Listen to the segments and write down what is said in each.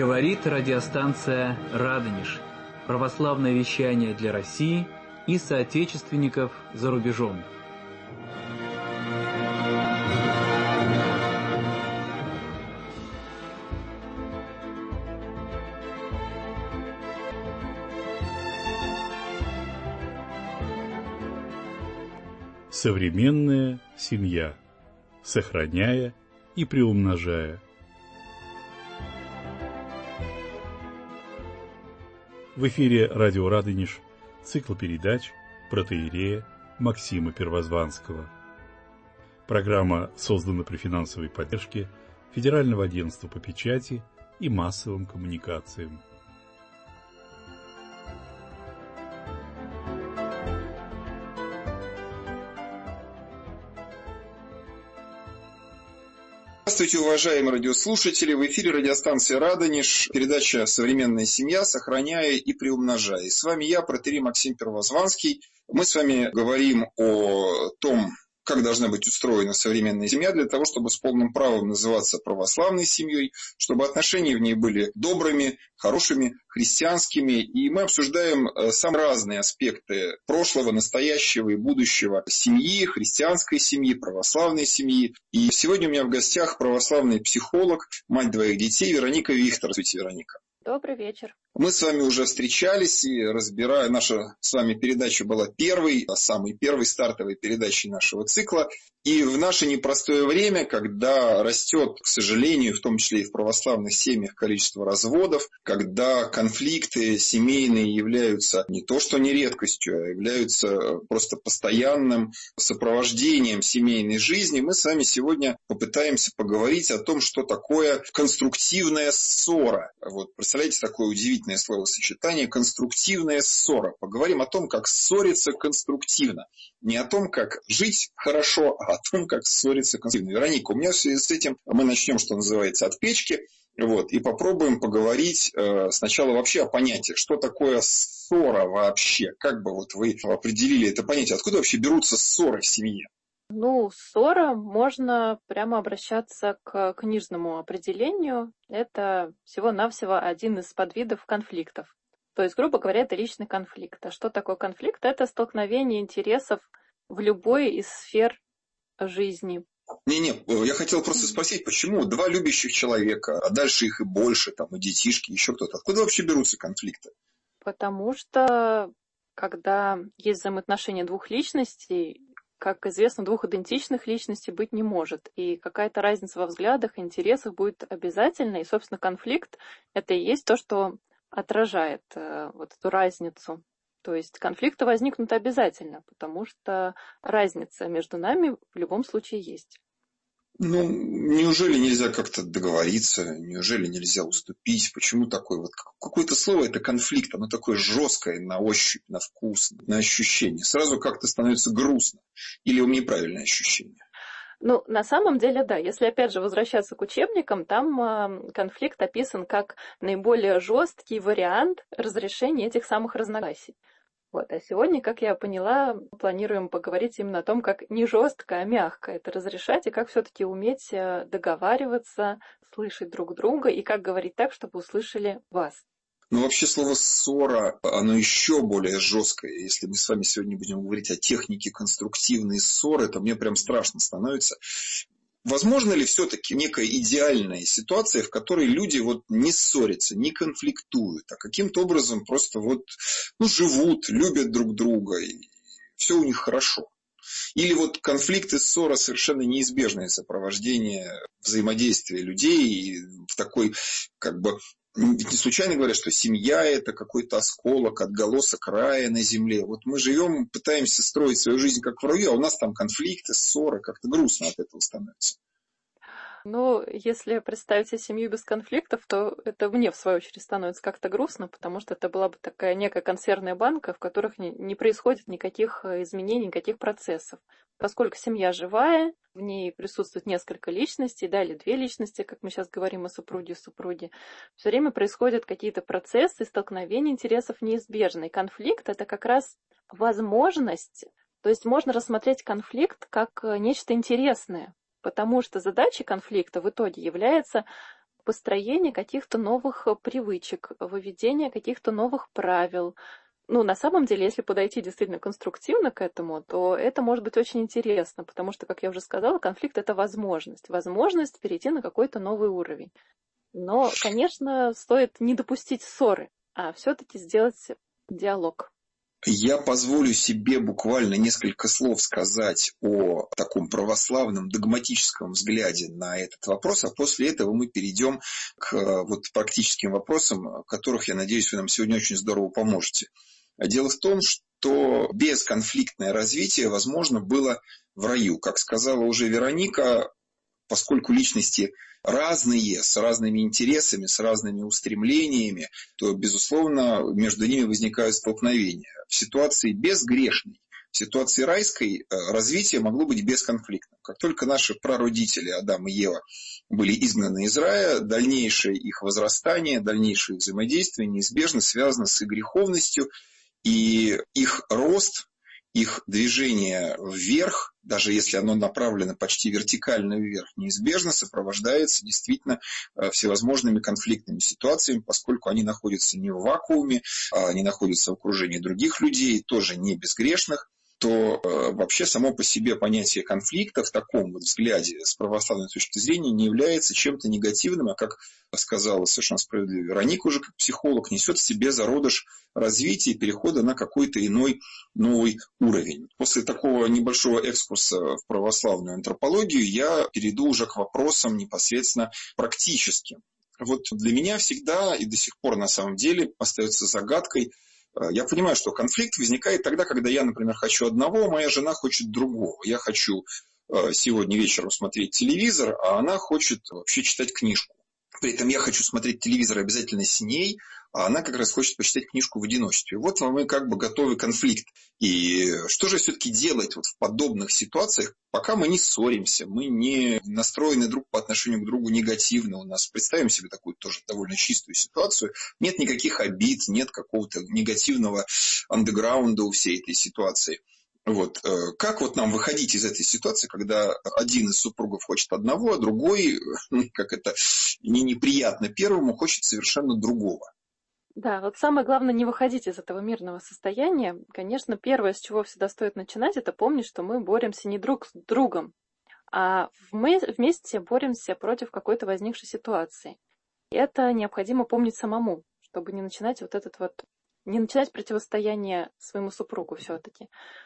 Говорит радиостанция «Радонеж». Православное вещание для России и соотечественников за рубежом. Современная семья, сохраняя и приумножая. В эфире радио «Радонеж», цикл передач протоиерея Максима Первозванского. Программа создана при финансовой поддержке Федерального агентства по печати и массовым коммуникациям. Здравствуйте, уважаемые радиослушатели! В эфире радиостанция «Радонеж», передача «Современная семья, сохраняя и приумножая». И с вами я, протоиерей Максим Первозванский. Мы с вами говорим о том, как должна быть устроена современная семья для того, чтобы с полным правом называться православной семьей, чтобы отношения в ней были добрыми, хорошими, христианскими. И мы обсуждаем самые разные аспекты прошлого, настоящего и будущего семьи, христианской семьи, православной семьи. И сегодня у меня в гостях православный психолог, мать двоих детей Вероника Вихтер. Здравствуйте, Вероника. Добрый вечер. Мы с вами уже встречались и разбирая, наша с вами передача была самой первой стартовой передачей нашего цикла. И в наше непростое время, когда растет, к сожалению, в том числе и в православных семьях, количество разводов, когда конфликты семейные являются не то что не редкостью, а являются просто постоянным сопровождением семейной жизни, мы с вами сегодня попытаемся поговорить о том, что такое конструктивная ссора. Вот, представляете, такое удивительное словосочетание «конструктивная ссора». Поговорим о том, как ссориться конструктивно. Не о том, как жить хорошо, а о том, как ссориться конструктивно. Вероника, у меня в связи с этим мы начнем, что называется, от печки. Вот, и попробуем поговорить сначала вообще о понятиях. Что такое ссора вообще? Как бы вот вы определили это понятие? Откуда вообще берутся ссоры в семье? Ссора, можно прямо обращаться к книжному определению. Это всего-навсего один из подвидов конфликтов. То есть, грубо говоря, это личный конфликт. А что такое конфликт? Это столкновение интересов в любой из сфер жизни. Я хотел просто спросить, почему два любящих человека, а дальше их и больше, там и детишки, еще кто-то. Откуда вообще берутся конфликты? Потому что, когда есть взаимоотношения двух личностей, как известно, двух идентичных личностей быть не может. И какая-то разница во взглядах, интересах будет обязательно. И, собственно, конфликт – это и есть то, что отражает вот эту разницу. То есть конфликты возникнут обязательно, потому что разница между нами в любом случае есть. Неужели нельзя как-то договориться? Неужели нельзя уступить? Почему такое? Вот какое-то слово – это конфликт, оно такое жесткое на ощупь, на вкус, на ощущение. Сразу как-то становится грустно. Или у меня неправильное ощущение? На самом деле, да. Если, опять же, возвращаться к учебникам, там конфликт описан как наиболее жесткий вариант разрешения этих самых разногласий. А сегодня, как я поняла, планируем поговорить именно о том, как не жестко, а мягко это разрешать, и как все-таки уметь договариваться, слышать друг друга, и как говорить так, чтобы услышали вас. Вообще слово «ссора», оно еще более жесткое. Если мы с вами сегодня будем говорить о технике конструктивной ссоры, то мне прям страшно становится. Возможно ли все-таки некая идеальная ситуация, в которой люди не ссорятся, не конфликтуют, а каким-то образом просто живут, любят друг друга, и все у них хорошо? Или конфликт и ссора совершенно неизбежное сопровождение взаимодействия людей и в такой ведь не случайно говорят, что семья – это какой-то осколок, отголосок рая на земле. Мы живем, пытаемся строить свою жизнь как в раю, а у нас там конфликты, ссоры, как-то грустно от этого становится. Если представить себе семью без конфликтов, то это мне, в свою очередь, становится как-то грустно, потому что это была бы такая некая консервная банка, в которых не происходит никаких изменений, никаких процессов. Поскольку семья живая, в ней присутствует несколько личностей, или две личности, как мы сейчас говорим о супруге и супруге, все время происходят какие-то процессы, столкновения интересов неизбежны. И конфликт – это как раз возможность, то есть можно рассмотреть конфликт как нечто интересное. Потому что задачей конфликта в итоге является построение каких-то новых привычек, выведение каких-то новых правил. Ну, на самом деле, если подойти действительно конструктивно к этому, то это может быть очень интересно, потому что, как я уже сказала, конфликт — это возможность перейти на какой-то новый уровень. Но, конечно, стоит не допустить ссоры, а все-таки сделать диалог. Я позволю себе буквально несколько слов сказать о таком православном догматическом взгляде на этот вопрос, а после этого мы перейдем к практическим вопросам, в которых, я надеюсь, вы нам сегодня очень здорово поможете. Дело в том, что бесконфликтное развитие возможно было в раю. Как сказала уже Вероника, поскольку личности разные, с разными интересами, с разными устремлениями, то, безусловно, между ними возникают столкновения. В ситуации безгрешной, в ситуации райской развитие могло быть бесконфликтным. Как только наши прародители Адам и Ева были изгнаны из рая, дальнейшее их возрастание, дальнейшее взаимодействие неизбежно связано с их греховностью, и их рост, их движение вверх, даже если оно направлено почти вертикально вверх, неизбежно сопровождается действительно всевозможными конфликтными ситуациями, поскольку они находятся не в вакууме, они находятся в окружении других людей, тоже не безгрешных, то вообще само по себе понятие конфликта в таком взгляде с православной точки зрения не является чем-то негативным, а, как сказала совершенно справедливо Вероника уже как психолог, несет в себе зародыш развития и перехода на какой-то иной новый уровень. После такого небольшого экскурса в православную антропологию я перейду уже к вопросам непосредственно практическим. Для меня всегда и до сих пор на самом деле остается загадкой. Я понимаю, что конфликт возникает тогда, когда я, например, хочу одного, а моя жена хочет другого. Я хочу сегодня вечером смотреть телевизор, а она хочет вообще читать книжку. При этом я хочу смотреть телевизор обязательно с ней, а она как раз хочет почитать книжку в одиночестве. Мы готовы конфликт. И что же все-таки делать в подобных ситуациях, пока мы не ссоримся, мы не настроены друг по отношению к другу негативно. У нас, представим себе такую тоже довольно чистую ситуацию, нет никаких обид, нет какого-то негативного андеграунда у всей этой ситуации. Как нам выходить из этой ситуации, когда один из супругов хочет одного, а другой, неприятно первому, хочет совершенно другого? Да, самое главное не выходить из этого мирного состояния. Конечно, первое, с чего всегда стоит начинать, это помнить, что мы боремся не друг с другом, а вместе боремся против какой-то возникшей ситуации. И это необходимо помнить самому, чтобы не начинать не начинать противостояние своему супругу все-таки.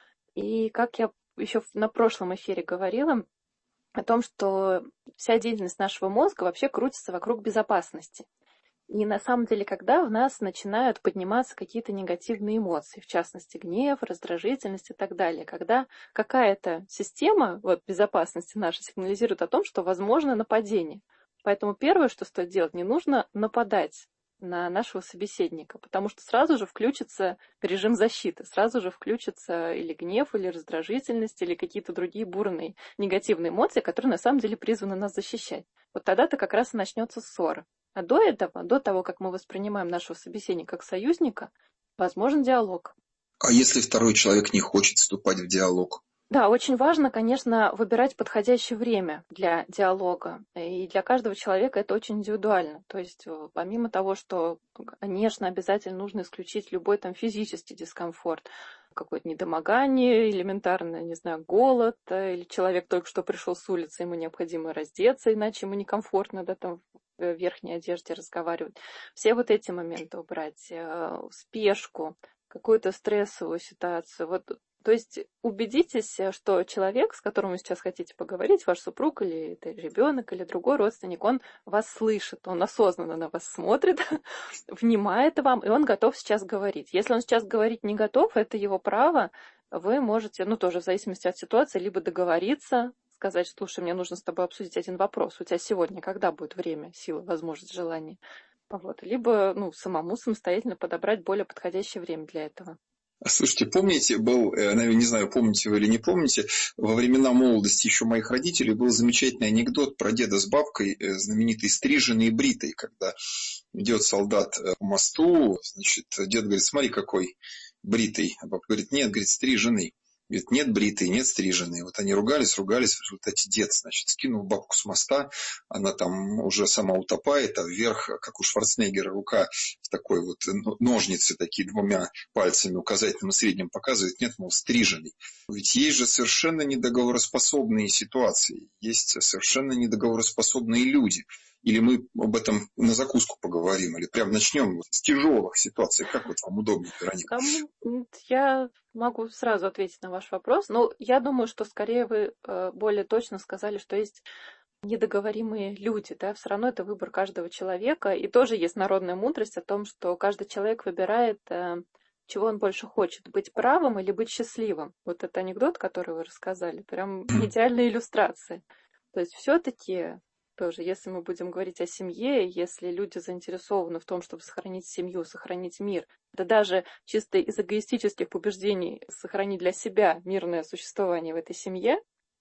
И как я еще на прошлом эфире говорила о том, что вся деятельность нашего мозга вообще крутится вокруг безопасности. И на самом деле, когда в нас начинают подниматься какие-то негативные эмоции, в частности, гнев, раздражительность и так далее, когда какая-то система безопасности наша сигнализирует о том, что возможно нападение. Поэтому первое, что стоит делать, не нужно нападать на нашего собеседника, потому что сразу же включится режим защиты, сразу же включится или гнев, или раздражительность, или какие-то другие бурные негативные эмоции, которые на самом деле призваны нас защищать. Тогда-то как раз и начнется ссора. А до того, как мы воспринимаем нашего собеседника как союзника, возможен диалог. А если второй человек не хочет вступать в диалог? Да, очень важно, конечно, выбирать подходящее время для диалога. И для каждого человека это очень индивидуально. То есть помимо того, что, конечно, обязательно нужно исключить любой физический дискомфорт, какое-то недомогание, элементарно, голод, или человек только что пришел с улицы, ему необходимо раздеться, иначе ему некомфортно, в верхней одежде разговаривать. Все эти моменты убрать, спешку, какую-то стрессовую ситуацию. То есть убедитесь, что человек, с которым вы сейчас хотите поговорить, ваш супруг или это ребенок, или другой родственник, он вас слышит, он осознанно на вас смотрит, внимает вам, и он готов сейчас говорить. Если он сейчас говорить не готов, это его право, вы можете, тоже в зависимости от ситуации, либо договориться, сказать, слушай, мне нужно с тобой обсудить один вопрос, у тебя сегодня когда будет время, сила, возможность, желание? Либо самому самостоятельно подобрать более подходящее время для этого. Слушайте, помните, не знаю, помните вы или не помните, во времена молодости еще моих родителей был замечательный анекдот про деда с бабкой, знаменитый стриженный и бритый, когда идет солдат по мосту, дед говорит, смотри, какой бритый, а бабка говорит, нет, стриженный. Говорит, нет бритые, нет стриженные. Вот они ругались, в результате дед, значит, скинул бабку с моста, она там уже сама утопает, а вверх, как у Шварценеггера, рука в такой вот ножницы, такие двумя пальцами, указательным и средним, показывает, нет, мол, стриженный. Ведь есть же совершенно недоговороспособные ситуации, есть совершенно недоговороспособные люди. Или мы об этом на закуску поговорим, или прям начнем с тяжелых ситуаций. Как вот вам удобнее, Вероника? Я могу сразу ответить на ваш вопрос. Но я думаю, что скорее вы более точно сказали, что есть недоговоримые люди. Да? Все равно это выбор каждого человека. И тоже есть народная мудрость о том, что каждый человек выбирает, чего он больше хочет. Быть правым или быть счастливым. Вот этот анекдот, который вы рассказали, прям идеальная иллюстрация. То есть все-таки... Тоже, если мы будем говорить о семье, если люди заинтересованы в том, чтобы сохранить семью, сохранить мир, да даже чисто из эгоистических побуждений сохранить для себя мирное существование в этой семье,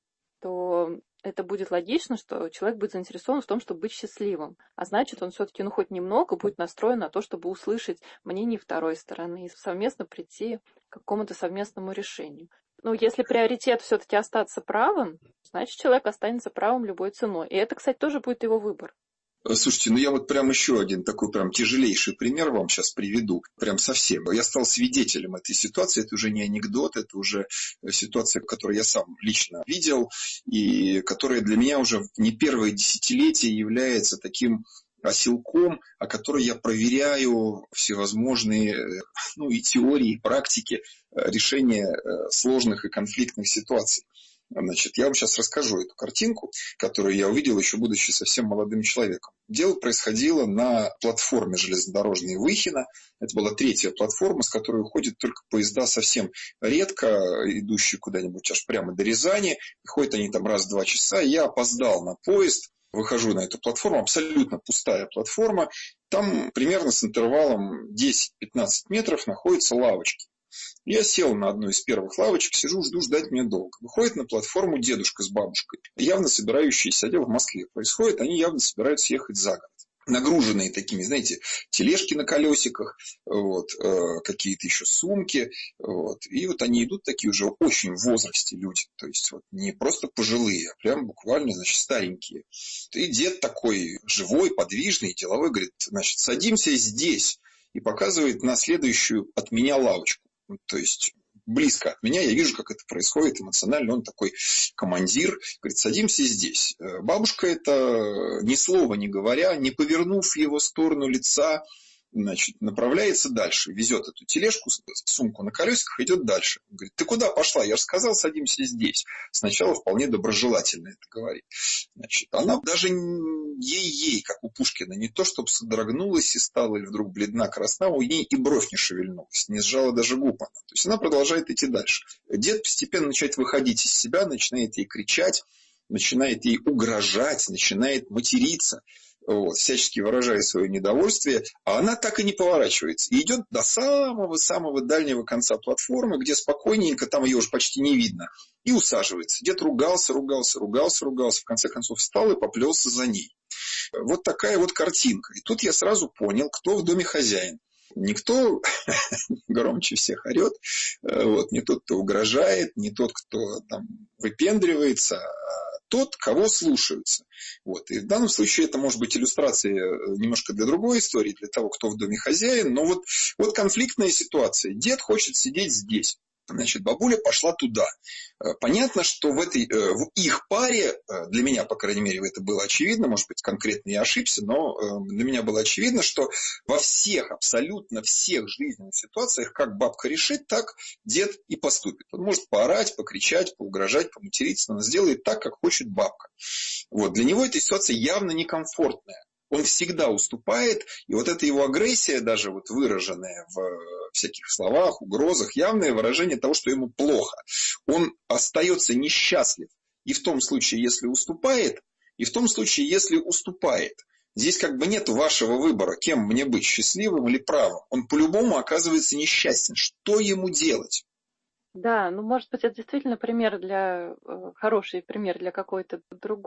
то это будет логично, что человек будет заинтересован в том, чтобы быть счастливым. А значит, он все-таки, хоть немного будет настроен на то, чтобы услышать мнение второй стороны и совместно прийти к какому-то совместному решению. Если приоритет все-таки остаться правым, значит, человек останется правым любой ценой. И это, кстати, тоже будет его выбор. Слушайте, я вот прям еще один такой прям тяжелейший пример вам сейчас приведу. Прям совсем. Я стал свидетелем этой ситуации. Это уже не анекдот, это уже ситуация, которую я сам лично видел. И которая для меня уже не первое десятилетие является таким оселком, о которой я проверяю всевозможные и теории, и практики решения сложных и конфликтных ситуаций. Значит, я вам сейчас расскажу эту картинку, которую я увидел, еще будучи совсем молодым человеком. Дело происходило на платформе железнодорожной Выхино. Это была третья платформа, с которой уходят только поезда совсем редко, идущие куда-нибудь аж прямо до Рязани. И ходят они там раз в 2 часа. Я опоздал на поезд. Выхожу на эту платформу, абсолютно пустая платформа. Там примерно с интервалом 10-15 метров находятся лавочки. Я сел на одну из первых лавочек, сижу, жду, ждать мне долго. Выходит на платформу дедушка с бабушкой, явно собирающиеся, дело в Москве происходит, они явно собираются ехать за город. Нагруженные такими, знаете, тележки на колесиках, какие-то еще сумки. И они идут такие уже очень в возрасте люди. То есть не просто пожилые, а прям буквально, старенькие. И дед такой живой, подвижный, деловой, говорит, значит, садимся здесь. И показывает на следующую от меня лавочку. То есть близко от меня, я вижу, как это происходит эмоционально, он такой командир, говорит, садимся здесь. Бабушка это, ни слова не говоря, не повернув в его сторону лица, значит, направляется дальше, везет эту тележку, сумку на колесиках, идет дальше. Говорит, ты куда пошла? Я же сказал, садимся здесь. Сначала вполне доброжелательно это говорит. Значит, она даже ей, как у Пушкина, не то, чтобы содрогнулась и стала или вдруг бледна, красна, у ней и бровь не шевельнулась, не сжала даже губ она. То есть она продолжает идти дальше. Дед постепенно начинает выходить из себя, начинает ей кричать, начинает ей угрожать, начинает материться. Всячески выражая свое недовольствие, а она так и не поворачивается. И идет до самого-самого дальнего конца платформы, где спокойненько, там ее уже почти не видно, и усаживается. Дед ругался, в конце концов встал и поплелся за ней. Вот такая вот картинка. И тут я сразу понял, кто в доме хозяин. Никто громче всех орет, не тот, кто угрожает, не тот, кто там выпендривается, а тот, кого слушаются. И в данном случае это может быть иллюстрация немножко для другой истории, для того, кто в доме хозяин. Но вот конфликтная ситуация. Дед хочет сидеть здесь. Значит, бабуля пошла туда. Понятно, что в их паре, для меня, по крайней мере, это было очевидно, может быть, конкретно я ошибся, но для меня было очевидно, что во всех, абсолютно всех жизненных ситуациях, как бабка решит, так дед и поступит. Он может поорать, покричать, поугрожать, поматериться, но он сделает так, как хочет бабка. Для него эта ситуация явно некомфортная. Он всегда уступает, и эта его агрессия, даже выраженная в всяких словах, угрозах, явное выражение того, что ему плохо. Он остается несчастлив и в том случае, если уступает, и в том случае, если уступает. Здесь нет вашего выбора, кем мне быть, счастливым или правым. Он по-любому оказывается несчастен. Что ему делать? Да, может быть, это действительно хороший пример для какой-то другой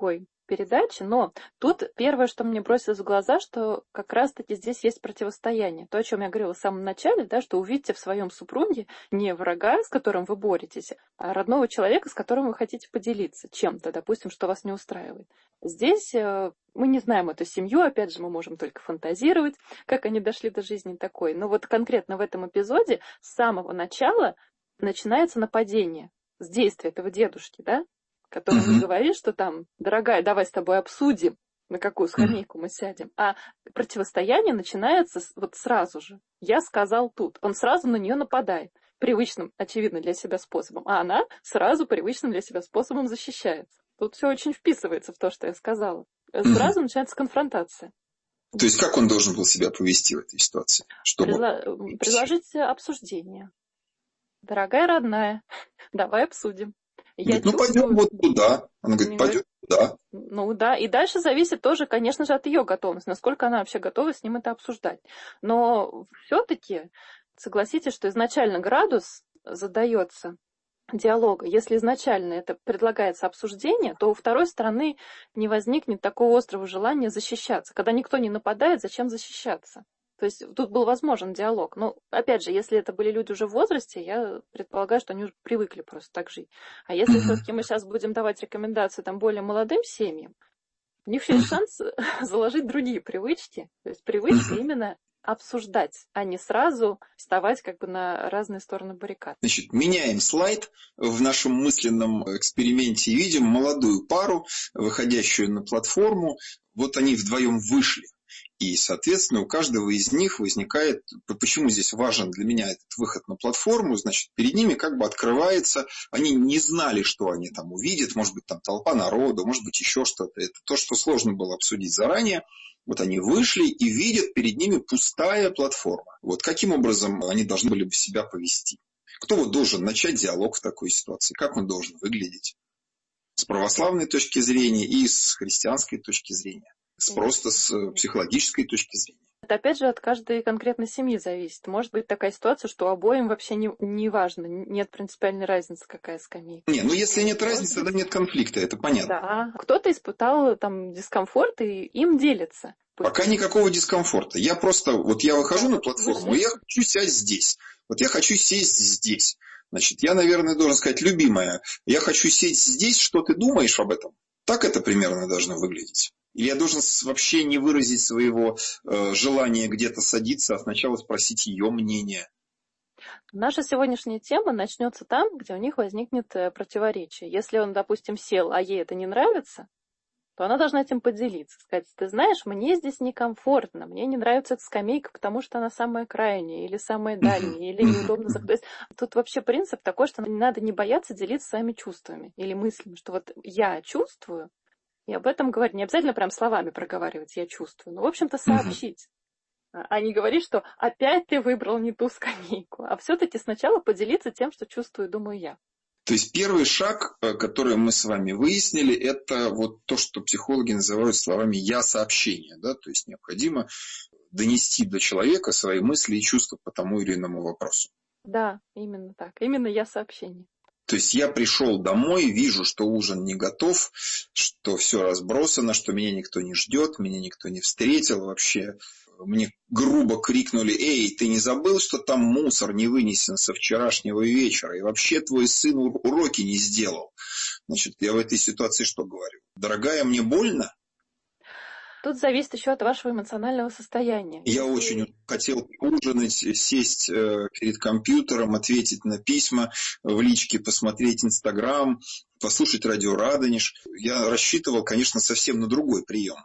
передачи, но тут первое, что мне бросилось в глаза, что как раз-таки здесь есть противостояние. То, о чем я говорила в самом начале, да, что увидите в своем супруге не врага, с которым вы боретесь, а родного человека, с которым вы хотите поделиться чем-то, допустим, что вас не устраивает. Здесь мы не знаем эту семью, опять же, мы можем только фантазировать, как они дошли до жизни такой. Но вот конкретно в этом эпизоде с самого начала начинается нападение с действия этого дедушки, да, который не говорит, что там, дорогая, давай с тобой обсудим, на какую скамейку мы сядем. А противостояние начинается вот сразу же. Я сказал тут. Он сразу на нее нападает. Привычным, очевидно, для себя способом. А она сразу привычным для себя способом защищается. Тут все очень вписывается в то, что я сказала. Сразу начинается конфронтация. То есть как он должен был себя повести в этой ситуации? Предложить обсуждение. Дорогая родная, давай обсудим. Говорит, пойдем вот туда. Она говорит, пойдем туда. Ну да, и дальше зависит тоже, конечно же, от ее готовности, насколько она вообще готова с ним это обсуждать. Но все-таки согласитесь, что изначально градус задается диалога. Если изначально это предлагается обсуждение, то у второй стороны не возникнет такого острого желания защищаться. Когда никто не нападает, зачем защищаться? То есть тут был возможен диалог. Но, опять же, если это были люди уже в возрасте, я предполагаю, что они уже привыкли просто так жить. А если все-таки мы сейчас будем давать рекомендации там более молодым семьям, у них есть шанс заложить другие привычки. То есть привычка именно обсуждать, а не сразу вставать как бы на разные стороны баррикад. Значит, меняем слайд в нашем мысленном эксперименте и видим молодую пару, выходящую на платформу. Вот они вдвоем вышли. И, соответственно, у каждого из них возникает, почему здесь важен для меня этот выход на платформу, значит, перед ними как бы открывается, они не знали, что они там увидят, может быть, там толпа народу, может быть, еще что-то. Это то, что сложно было обсудить заранее. Вот они вышли и видят перед ними пустая платформа. Вот каким образом они должны были бы себя повести? Кто вот должен начать диалог в такой ситуации? Как он должен выглядеть? С православной точки зрения и с христианской точки зрения. Просто с психологической точки зрения. Это опять же от каждой конкретной семьи зависит. Может быть такая ситуация, что обоим вообще не важно, нет принципиальной разницы, какая скамейка. Не, ну если нет разницы, тогда нет конфликта, это понятно. Да, кто-то испытал там дискомфорт и им делится. Пока никакого дискомфорта. Я просто, вот я выхожу на платформу, и я хочу сесть здесь. Вот я хочу сесть здесь. Значит, я, наверное, должен сказать, любимая, я хочу сесть здесь, что ты думаешь об этом? Так это примерно должно выглядеть. Или я должен вообще не выразить своего желания где-то садиться, а сначала спросить ее мнение? Наша сегодняшняя тема начнется там, где у них возникнет противоречие. Если он, допустим, сел, а ей это не нравится, то она должна этим поделиться. Сказать, ты знаешь, мне здесь некомфортно, мне не нравится эта скамейка, потому что она самая крайняя, или самая дальняя, или неудобно. То есть тут вообще принцип такой, что надо не бояться делиться своими чувствами или мыслями, что вот я чувствую, и об этом говорить. Не обязательно прям словами проговаривать, я чувствую. Но, в общем-то, сообщить. А не говорить, что опять ты выбрал не ту скамейку. А все-таки сначала поделиться тем, что чувствую, думаю я. То есть первый шаг, который мы с вами выяснили, это вот то, что психологи называют словами «я-сообщение». Да? То есть необходимо донести до человека свои мысли и чувства по тому или иному вопросу. Да, именно так. Именно я-сообщение. То есть я пришел домой, вижу, что ужин не готов, что все разбросано, что меня никто не ждет, меня никто не встретил вообще. Мне грубо крикнули: «Эй, ты не забыл, что там мусор не вынесен со вчерашнего вечера? И вообще твой сын уроки не сделал». Значит, я в этой ситуации что говорю? Дорогая, мне больно? Тут зависит еще от вашего эмоционального состояния. Я очень хотел ужинать, сесть перед компьютером, ответить на письма в личке, посмотреть Инстаграм, послушать радио «Радонеж». Я рассчитывал, конечно, совсем на другой прием.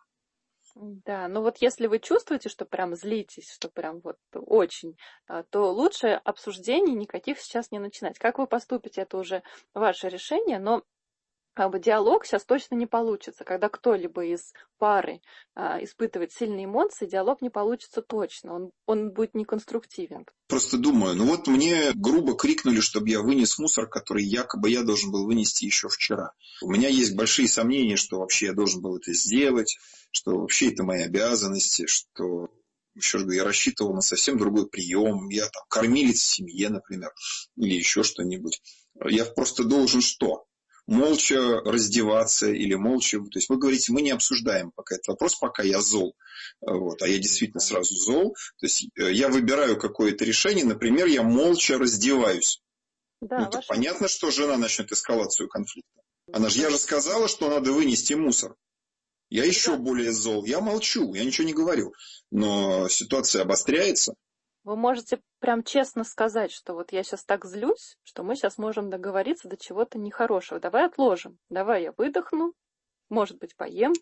Да, но вот если вы чувствуете, что прям злитесь, что прям вот очень, то лучше обсуждений никаких сейчас не начинать. Как вы поступите, это уже ваше решение, но как бы диалог сейчас точно не получится. Когда кто-либо из пары испытывает сильные эмоции, диалог не получится точно. Он будет неконструктивен. Просто думаю, ну вот мне грубо крикнули, чтобы я вынес мусор, который якобы я должен был вынести еще вчера. У меня есть большие сомнения, что вообще я должен был это сделать, что вообще это мои обязанности, что... Еще раз говорю, я рассчитывал на совсем другой прием. Я там кормилец в семье, например, или еще что-нибудь. Я просто должен что? молча раздеваться или молча... То есть вы говорите, мы не обсуждаем пока этот вопрос, пока я зол. Вот, а я действительно сразу зол. То есть я выбираю какое-то решение, например, я молча раздеваюсь. Да, то понятно, что жена начнет эскалацию конфликта. Я же сказала, что надо вынести мусор. Я еще более зол. Я молчу, я ничего не говорю. Но ситуация обостряется. Вы можете прям честно сказать, что вот я сейчас так злюсь, что мы сейчас можем договориться до чего-то нехорошего. Давай отложим. Давай я выдохну. Может быть, поем.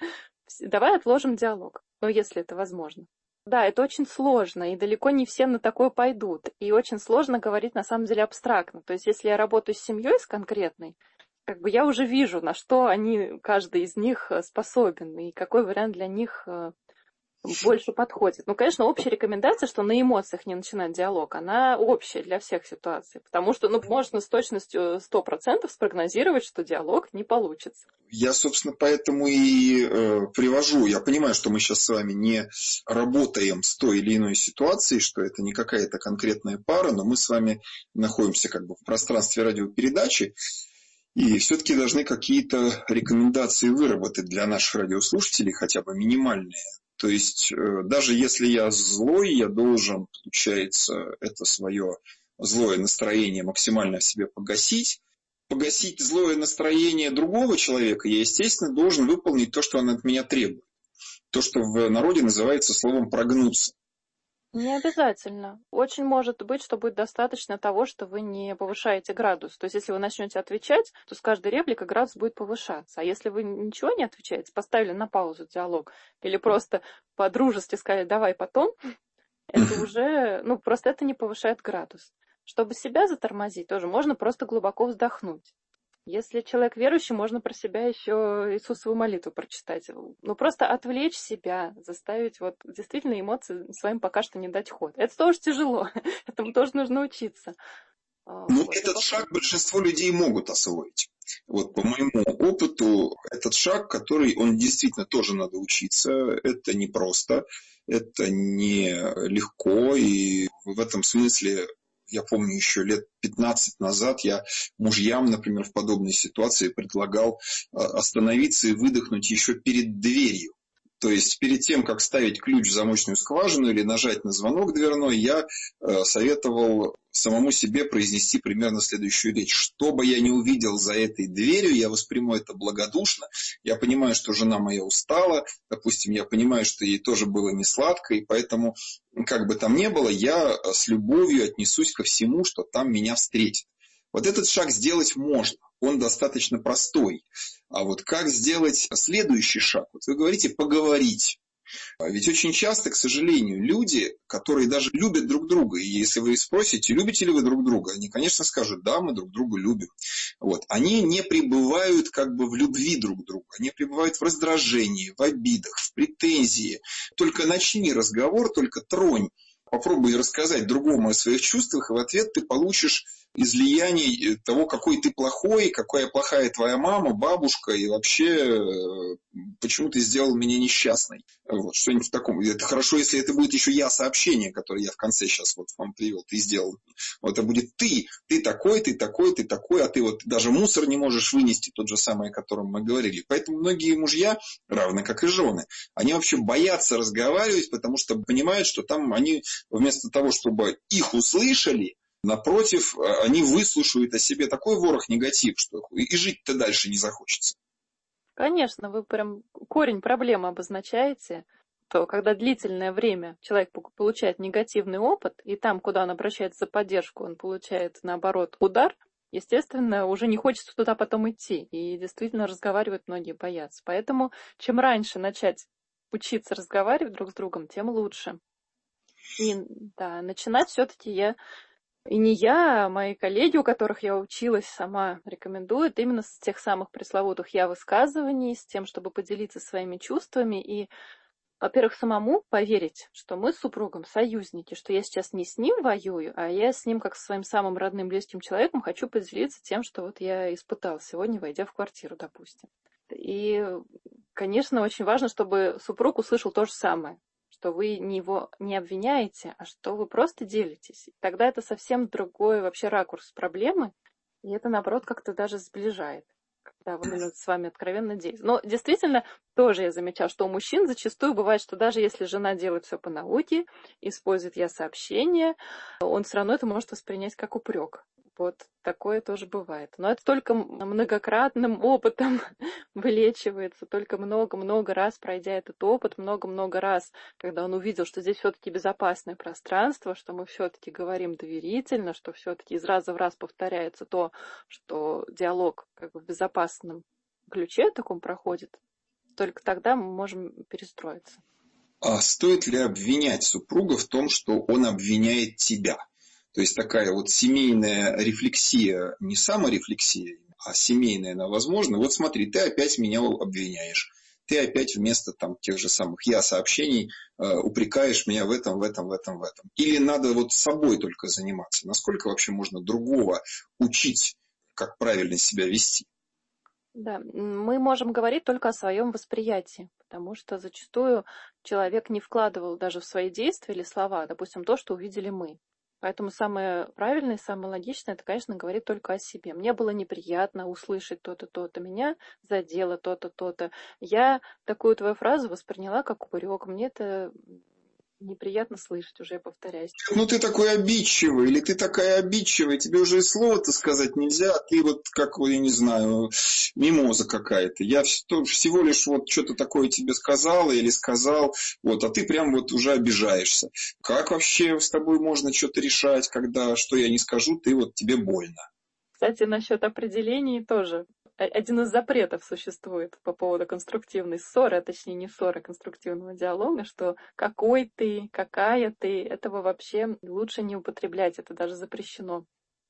Давай отложим диалог. Ну, если это возможно. Да, это очень сложно, и далеко не все на такое пойдут. И очень сложно говорить, на самом деле, абстрактно. То есть, если я работаю с семьей, с конкретной, как бы я уже вижу, на что они, каждый из них способен, и какой вариант для них больше подходит. Ну, конечно, общая рекомендация, что на эмоциях не начинать диалог, она общая для всех ситуаций. Потому что, можно с точностью 100% спрогнозировать, что диалог не получится. Я, собственно, поэтому и привожу. Я понимаю, что мы сейчас с вами не работаем с той или иной ситуацией, что это не какая-то конкретная пара, но мы с вами находимся как бы в пространстве радиопередачи. И все-таки должны какие-то рекомендации выработать для наших радиослушателей, хотя бы минимальные. То есть, даже если я злой, я должен, получается, это свое злое настроение максимально в себе погасить. Погасить злое настроение другого человека, я, естественно, должен выполнить то, что он от меня требует. То, что в народе называется словом «прогнуться». Не обязательно. Очень может быть, что будет достаточно того, что вы не повышаете градус. То есть, если вы начнете отвечать, то с каждой репликой градус будет повышаться. А если вы ничего не отвечаете, поставили на паузу диалог, или просто по-дружески сказали «давай потом», это уже, просто это не повышает градус. Чтобы себя затормозить, тоже можно просто глубоко вздохнуть. Если человек верующий, можно про себя еще Иисусову молитву прочитать. Просто отвлечь себя, заставить действительно эмоции своим пока что не дать ход. Это тоже тяжело, этому тоже нужно учиться. Этот шаг большинство людей могут освоить. По моему опыту, этот шаг, он действительно тоже надо учиться. Это непросто, это не легко, и в этом смысле... Я помню, еще лет 15 назад я мужьям, например, в подобной ситуации предлагал остановиться и выдохнуть еще перед дверью. То есть перед тем, как ставить ключ в замочную скважину или нажать на звонок дверной, я советовал самому себе произнести примерно следующую речь. Что бы я ни увидел за этой дверью, я восприму это благодушно. Я понимаю, что жена моя устала, допустим, я понимаю, что ей тоже было не сладко, и поэтому, как бы там ни было, я с любовью отнесусь ко всему, что там меня встретит. Этот шаг сделать можно, он достаточно простой. А как сделать следующий шаг? Вы говорите поговорить. Ведь очень часто, к сожалению, люди, которые даже любят друг друга, и если вы спросите, любите ли вы друг друга, они, конечно, скажут, да, мы друг друга любим. Они не пребывают в любви друг к другу, они пребывают в раздражении, в обидах, в претензии. Только начни разговор, только тронь. Попробуй рассказать другому о своих чувствах, и в ответ ты получишь излияние того, какой ты плохой, какая плохая твоя мама, бабушка, и вообще, почему ты сделал меня несчастной. Что-нибудь в таком. Это хорошо, если это будет еще сообщение, которое я в конце сейчас вам привел, ты сделал. Это будет ты такой, ты такой, ты такой, а ты даже мусор не можешь вынести, тот же самый, о котором мы говорили. Поэтому многие мужья, равно как и жены, они вообще боятся разговаривать, потому что понимают, что там они вместо того, чтобы их услышали, напротив, они выслушают о себе такой ворох негатив, что и жить-то дальше не захочется. Конечно, вы прям корень проблемы обозначаете, то когда длительное время человек получает негативный опыт, и там, куда он обращается за поддержку, он получает, наоборот, удар, естественно, уже не хочется туда потом идти. И действительно разговаривать многие боятся. Поэтому чем раньше начать учиться разговаривать друг с другом, тем лучше. И да, начинать все-таки и не я, а мои коллеги, у которых я училась, сама рекомендуют именно с тех самых пресловутых я-высказываний, с тем, чтобы поделиться своими чувствами и, во-первых, самому поверить, что мы с супругом союзники, что я сейчас не с ним воюю, а я с ним, как со своим самым родным, близким человеком, хочу поделиться тем, что я испытала сегодня, войдя в квартиру, допустим. И, конечно, очень важно, чтобы супруг услышал то же самое, что вы его не обвиняете, а что вы просто делитесь. Тогда это совсем другой вообще ракурс проблемы, И это, наоборот, как-то даже сближает, когда вы именно с вами откровенно действуете. Но действительно, тоже я замечала, что у мужчин зачастую бывает, что даже если жена делает все по науке, использует я-сообщение, он все равно это может воспринять как упрек. Вот такое тоже бывает. Но это только многократным опытом вылечивается, только много-много раз пройдя этот опыт, много-много раз, когда он увидел, что здесь все-таки безопасное пространство, что мы все-таки говорим доверительно, что все-таки из раза в раз повторяется то, что диалог как бы в безопасном ключе таком проходит, только тогда мы можем перестроиться. А стоит ли обвинять супруга в том, что он обвиняет тебя? То есть такая вот семейная рефлексия, не саморефлексия, а семейная она возможна. Вот смотри, ты опять меня обвиняешь. Ты опять вместо там тех же самых я-сообщений упрекаешь меня в этом. Или надо вот собой только заниматься? Насколько вообще можно другого учить, как правильно себя вести? Да, мы можем говорить только о своем восприятии, потому что зачастую человек не вкладывал даже в свои действия или слова, допустим, то, что увидели мы. Поэтому самое правильное и самое логичное, это, конечно, говорить только о себе. Мне было неприятно услышать то-то, то-то, меня задело то-то, то-то. Я такую твою фразу восприняла как упрек. Мне это неприятно слышать, уже я повторяюсь. Ну ты такой обидчивый, или ты такая обидчивая, тебе уже и слова-то сказать нельзя, а ты вот, как, я не знаю, мимоза какая-то. Я всего лишь вот что-то такое тебе сказала или сказал, вот, а ты прям вот уже обижаешься. Как вообще с тобой можно что-то решать, когда, что я не скажу, тебе больно? Кстати, насчет определений тоже. Один из запретов существует по поводу конструктивной ссоры, а точнее не ссоры, а конструктивного диалога, что какой ты, какая ты, этого вообще лучше не употреблять, это даже запрещено.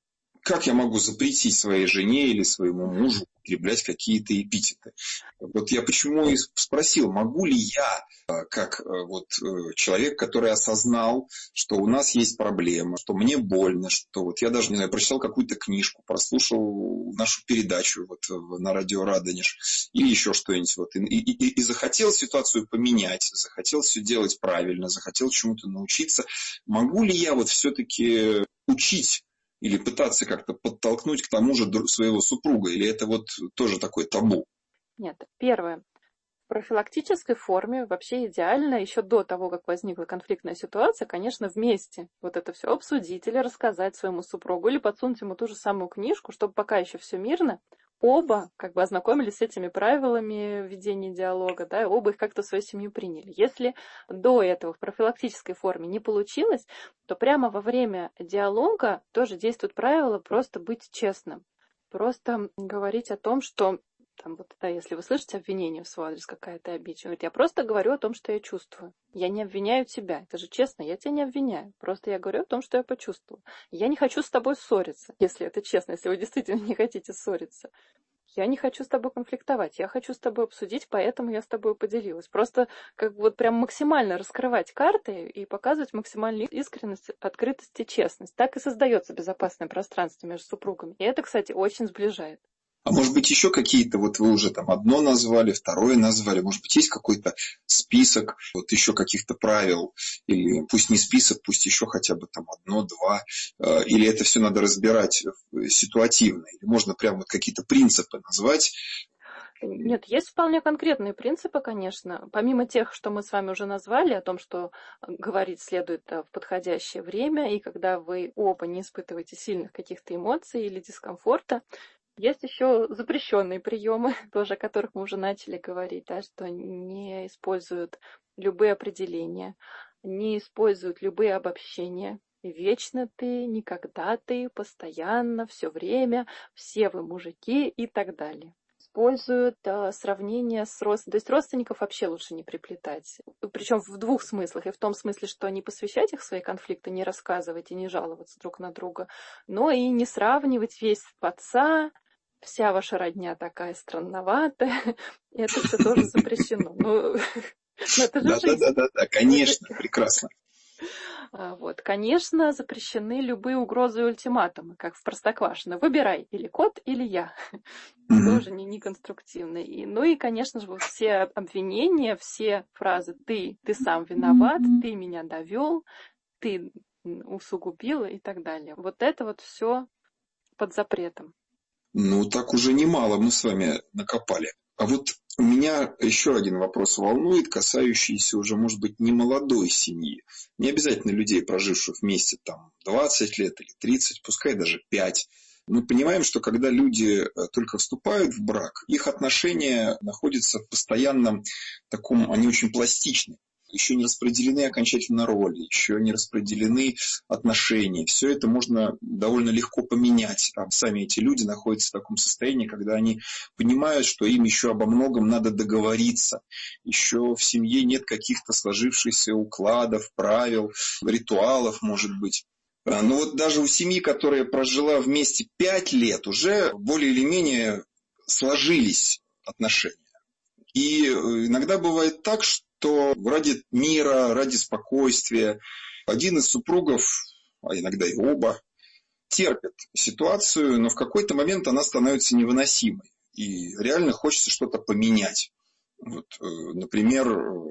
Как я могу запретить своей жене или своему мужу употреблять какие-то эпитеты? Вот я почему и спросил, могу ли я, как человек, который осознал, что у нас есть проблема, что мне больно, что вот я даже, не знаю, прочитал какую-то книжку, прослушал нашу передачу на радио Радонеж или еще что-нибудь, и захотел ситуацию поменять, захотел все делать правильно, захотел чему-то научиться. Могу ли я все-таки учить или пытаться как-то подтолкнуть к тому же своего супруга? Или это вот тоже такой табу? Нет. Первое. В профилактической форме вообще идеально еще до того, как возникла конфликтная ситуация, конечно, вместе вот это все обсудить или рассказать своему супругу, или подсунуть ему ту же самую книжку, чтобы пока еще все мирно, оба как бы ознакомились с этими правилами ведения диалога, да, и оба их как-то в свою семью приняли. Если до этого в профилактической форме не получилось, то прямо во время диалога тоже действует правило просто быть честным. Просто говорить о том, что если вы слышите обвинение в свой адрес, какая-то обидчивая, говорит, я просто говорю о том, что я чувствую. Я не обвиняю тебя. Это же честно, я тебя не обвиняю. Просто я говорю о том, что я почувствовала. Я не хочу с тобой ссориться, если это честно, если вы действительно не хотите ссориться. Я не хочу с тобой конфликтовать, я хочу с тобой обсудить, поэтому я с тобой поделилась. Просто прям максимально раскрывать карты и показывать максимальную искренность, открытость и честность. Так и создается безопасное пространство между супругами. И это, кстати, очень сближает. А может быть, еще какие-то, вы уже одно назвали, второе назвали, может быть, есть какой-то список еще каких-то правил, или пусть не список, пусть еще хотя бы одно-два, или это все надо разбирать ситуативно, или можно прямо какие-то принципы назвать? Нет, есть вполне конкретные принципы, конечно. Помимо тех, что мы с вами уже назвали, о том, что говорить следует в подходящее время, и когда вы оба не испытываете сильных каких-то эмоций или дискомфорта, есть еще запрещенные приемы, тоже о которых мы уже начали говорить, да, что не используют любые определения, не используют любые обобщения. Вечно ты, никогда ты, постоянно, все время, все вы мужики и так далее. Используют сравнение с родственниками. То есть родственников вообще лучше не приплетать. Причем в двух смыслах. И в том смысле, что не посвящать их в свои конфликты, не рассказывать и не жаловаться друг на друга, но и не сравнивать весь в отца, вся ваша родня такая странноватая. Это все тоже запрещено. Это же жизнь. Да, конечно, прекрасно. Конечно, запрещены любые угрозы и ультиматумы, как в Простоквашино. Выбирай, или кот, или я. Тоже не конструктивно. И, конечно же, все обвинения, все фразы ты сам виноват, ты меня довел, ты усугубила и так далее. Вот это все под запретом. Ну, так уже немало мы с вами накопали. А вот меня еще один вопрос волнует, касающийся уже, может быть, не молодой семьи. Не обязательно людей, проживших вместе там 20 лет или 30, пускай даже 5. Мы понимаем, что когда люди только вступают в брак, их отношения находятся в постоянном таком, они очень пластичны. Еще не распределены окончательно роли, еще не распределены отношения. Все это можно довольно легко поменять. А сами эти люди находятся в таком состоянии, когда они понимают, что им еще обо многом надо договориться. Еще в семье нет каких-то сложившихся укладов, правил, ритуалов, может быть. Но вот даже у семьи, которая прожила вместе 5 лет, уже более или менее сложились отношения. И иногда бывает так, что ради мира, ради спокойствия один из супругов, а иногда и оба, терпят ситуацию, но в какой-то момент она становится невыносимой. И реально хочется что-то поменять. Вот, например,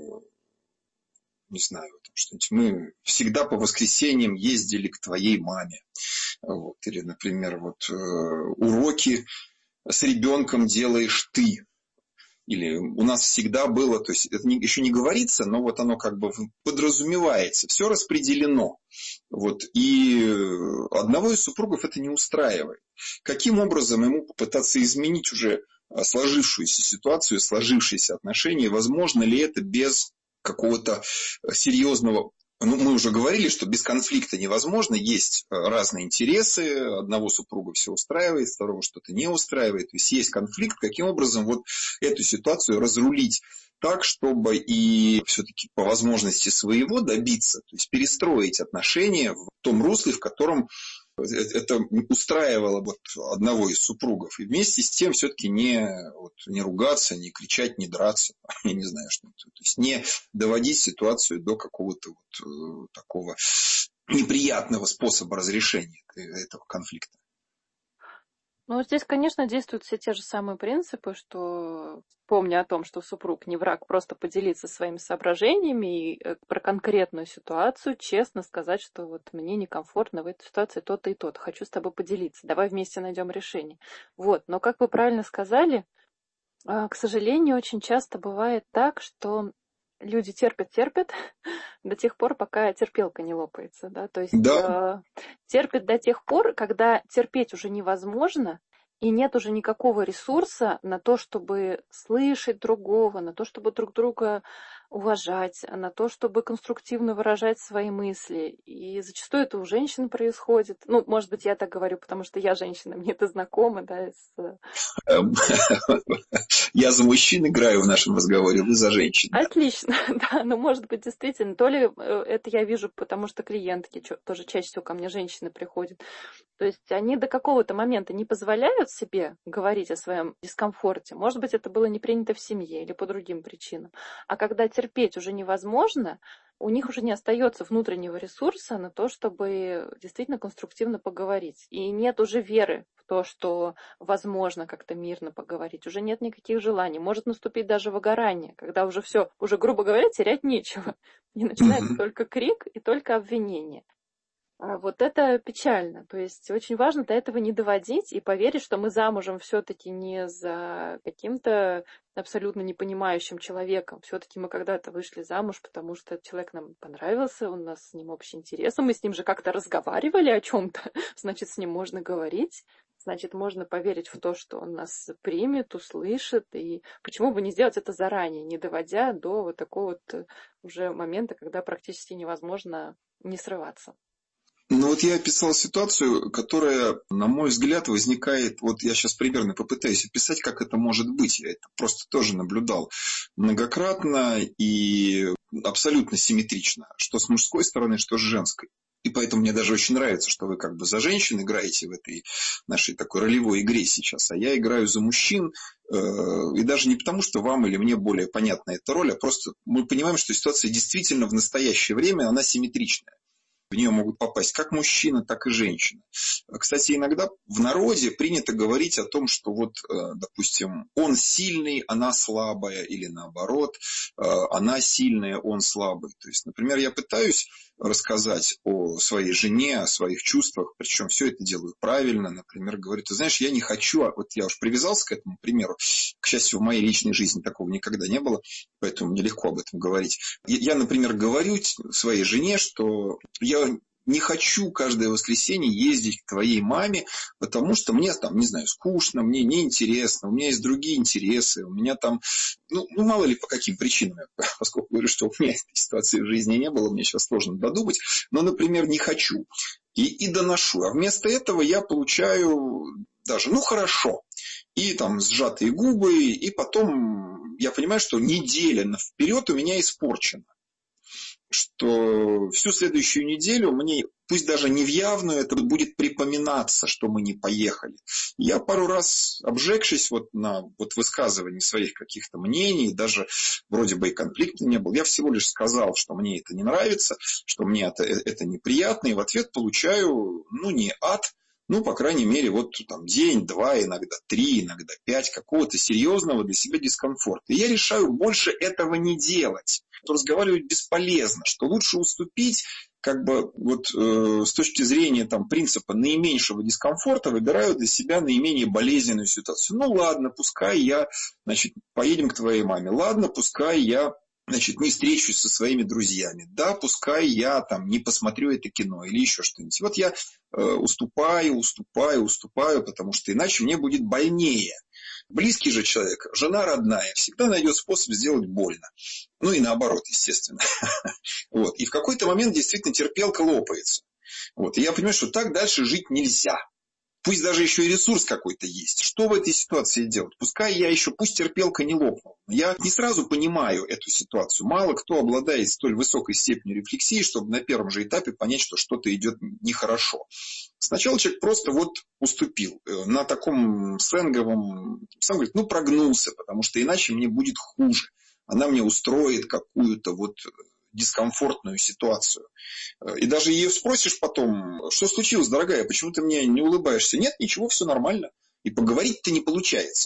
не знаю, что-нибудь, мы всегда по воскресеньям ездили к твоей маме. Вот, или, например, вот, уроки с ребенком делаешь ты. Или у нас всегда было, то есть это еще не говорится, но вот оно как бы подразумевается, все распределено. Вот, и одного из супругов это не устраивает. Каким образом ему попытаться изменить уже сложившуюся ситуацию, сложившиеся отношения? Возможно ли это без какого-то серьезного... Ну, мы уже говорили, что без конфликта невозможно. Есть разные интересы. Одного супруга все устраивает, второго что-то не устраивает. То есть есть конфликт. Каким образом вот эту ситуацию разрулить так, чтобы и все-таки по возможности своего добиться, то есть перестроить отношения в том русле, в котором это устраивало вот одного из супругов. И вместе с тем все-таки не ругаться, не кричать, не драться. Я не знаю, что это. То есть не доводить ситуацию до какого-то вот такого неприятного способа разрешения этого конфликта. Ну, здесь, конечно, действуют все те же самые принципы, что, помня о том, что супруг не враг, просто поделиться своими соображениями и про конкретную ситуацию честно сказать, что вот мне некомфортно в этой ситуации то-то и то-то, хочу с тобой поделиться, давай вместе найдем решение. Вот, но, как вы правильно сказали, к сожалению, очень часто бывает так, что люди терпят до тех пор, пока терпелка не лопается, да, то есть Да. терпят до тех пор, когда терпеть уже невозможно, и нет уже никакого ресурса на то, чтобы слышать другого, на то, чтобы друг друга уважать, на то, чтобы конструктивно выражать свои мысли. И зачастую это у женщин происходит. Ну, может быть, я так говорю, потому что я женщина, мне это знакомо, да. Я за мужчин играю в нашем разговоре, вы за женщин. Отлично, да, но может быть действительно, то ли это я вижу, потому что клиентки тоже чаще всего ко мне женщины приходят. То есть они до какого-то момента не позволяют себе говорить о своем дискомфорте. Может быть, это было не принято в семье или по другим причинам. А когда терпеть уже невозможно, у них уже не остается внутреннего ресурса на то, чтобы действительно конструктивно поговорить. И нет уже веры в то, что возможно как-то мирно поговорить. Уже нет никаких желаний. Может наступить даже выгорание, когда уже все, уже, грубо говоря, терять нечего. И начинается только крик и только обвинение. А вот это печально. То есть очень важно до этого не доводить и поверить, что мы замужем все-таки не за каким-то абсолютно непонимающим человеком. Все-таки мы когда-то вышли замуж, потому что человек нам понравился, у нас с ним общий интерес, мы с ним же как-то разговаривали о чем-то, значит, с ним можно говорить. Значит, можно поверить в то, что он нас примет, услышит. И почему бы не сделать это заранее, не доводя до вот такого вот уже момента, когда практически невозможно не срываться. Ну вот я описал ситуацию, которая, на мой взгляд, возникает, вот я сейчас примерно попытаюсь описать, как это может быть. Я это просто тоже наблюдал многократно и абсолютно симметрично, что с мужской стороны, что с женской. И поэтому мне даже очень нравится, что вы как бы за женщин играете в этой нашей такой ролевой игре сейчас, а я играю за мужчин. И даже не потому, что вам или мне более понятна эта роль, а просто мы понимаем, что ситуация действительно в настоящее время, она симметричная. В нее могут попасть как мужчина, так и женщина. Кстати, иногда в народе принято говорить о том, что вот, допустим, он сильный, она слабая, или наоборот, она сильная, он слабый. То есть, например, я пытаюсь рассказать о своей жене, о своих чувствах, причем все это делаю правильно. Например, говорю: ты знаешь, я не хочу, вот я уж привязался к этому примеру, к счастью, в моей личной жизни такого никогда не было, поэтому мне легко об этом говорить. Я, например, говорю своей жене, что я не хочу каждое воскресенье ездить к твоей маме, потому что мне там, не знаю, скучно, мне неинтересно, у меня есть другие интересы, у меня там, ну мало ли по каким причинам, поскольку говорю, что у меня этой ситуации в жизни не было, мне сейчас сложно додумать, но, например, не хочу и доношу. А вместо этого я получаю даже, хорошо, и там сжатые губы, и потом я понимаю, что неделя вперед у меня испорчена. Что всю следующую неделю мне, пусть даже не в явную, это будет припоминаться, что мы не поехали. Я пару раз, обжегшись на высказывании своих каких-то мнений, даже вроде бы и конфликта не было, я всего лишь сказал, что мне это не нравится, что мне это неприятно, и в ответ получаю, не ад, по крайней мере, день, 2, иногда 3, иногда 5 какого-то серьезного для себя дискомфорта. И я решаю больше этого не делать. Разговаривать бесполезно, что лучше уступить, с точки зрения принципа наименьшего дискомфорта, выбираю для себя наименее болезненную ситуацию. Ладно, пускай я, поедем к твоей маме. Ладно, пускай я, не встречусь со своими друзьями. Да, пускай я не посмотрю это кино или еще что-нибудь. Я уступаю, потому что иначе мне будет больнее. Близкий же человек, жена родная, всегда найдет способ сделать больно. И наоборот, естественно. И в какой-то момент действительно терпелка лопается. И я понимаю, что так дальше жить нельзя. Пусть даже еще и ресурс какой-то есть. Что в этой ситуации делать? Пусть терпелка не лопнула. Я не сразу понимаю эту ситуацию. Мало кто обладает столь высокой степенью рефлексии, чтобы на первом же этапе понять, что что-то идет нехорошо. Сначала человек просто уступил. На таком сленговом, сам говорит, прогнулся, потому что иначе мне будет хуже. Она мне устроит какую-то дискомфортную ситуацию. И даже ее спросишь потом: что случилось, дорогая, почему ты мне не улыбаешься? Нет, ничего, все нормально. И поговорить-то не получается.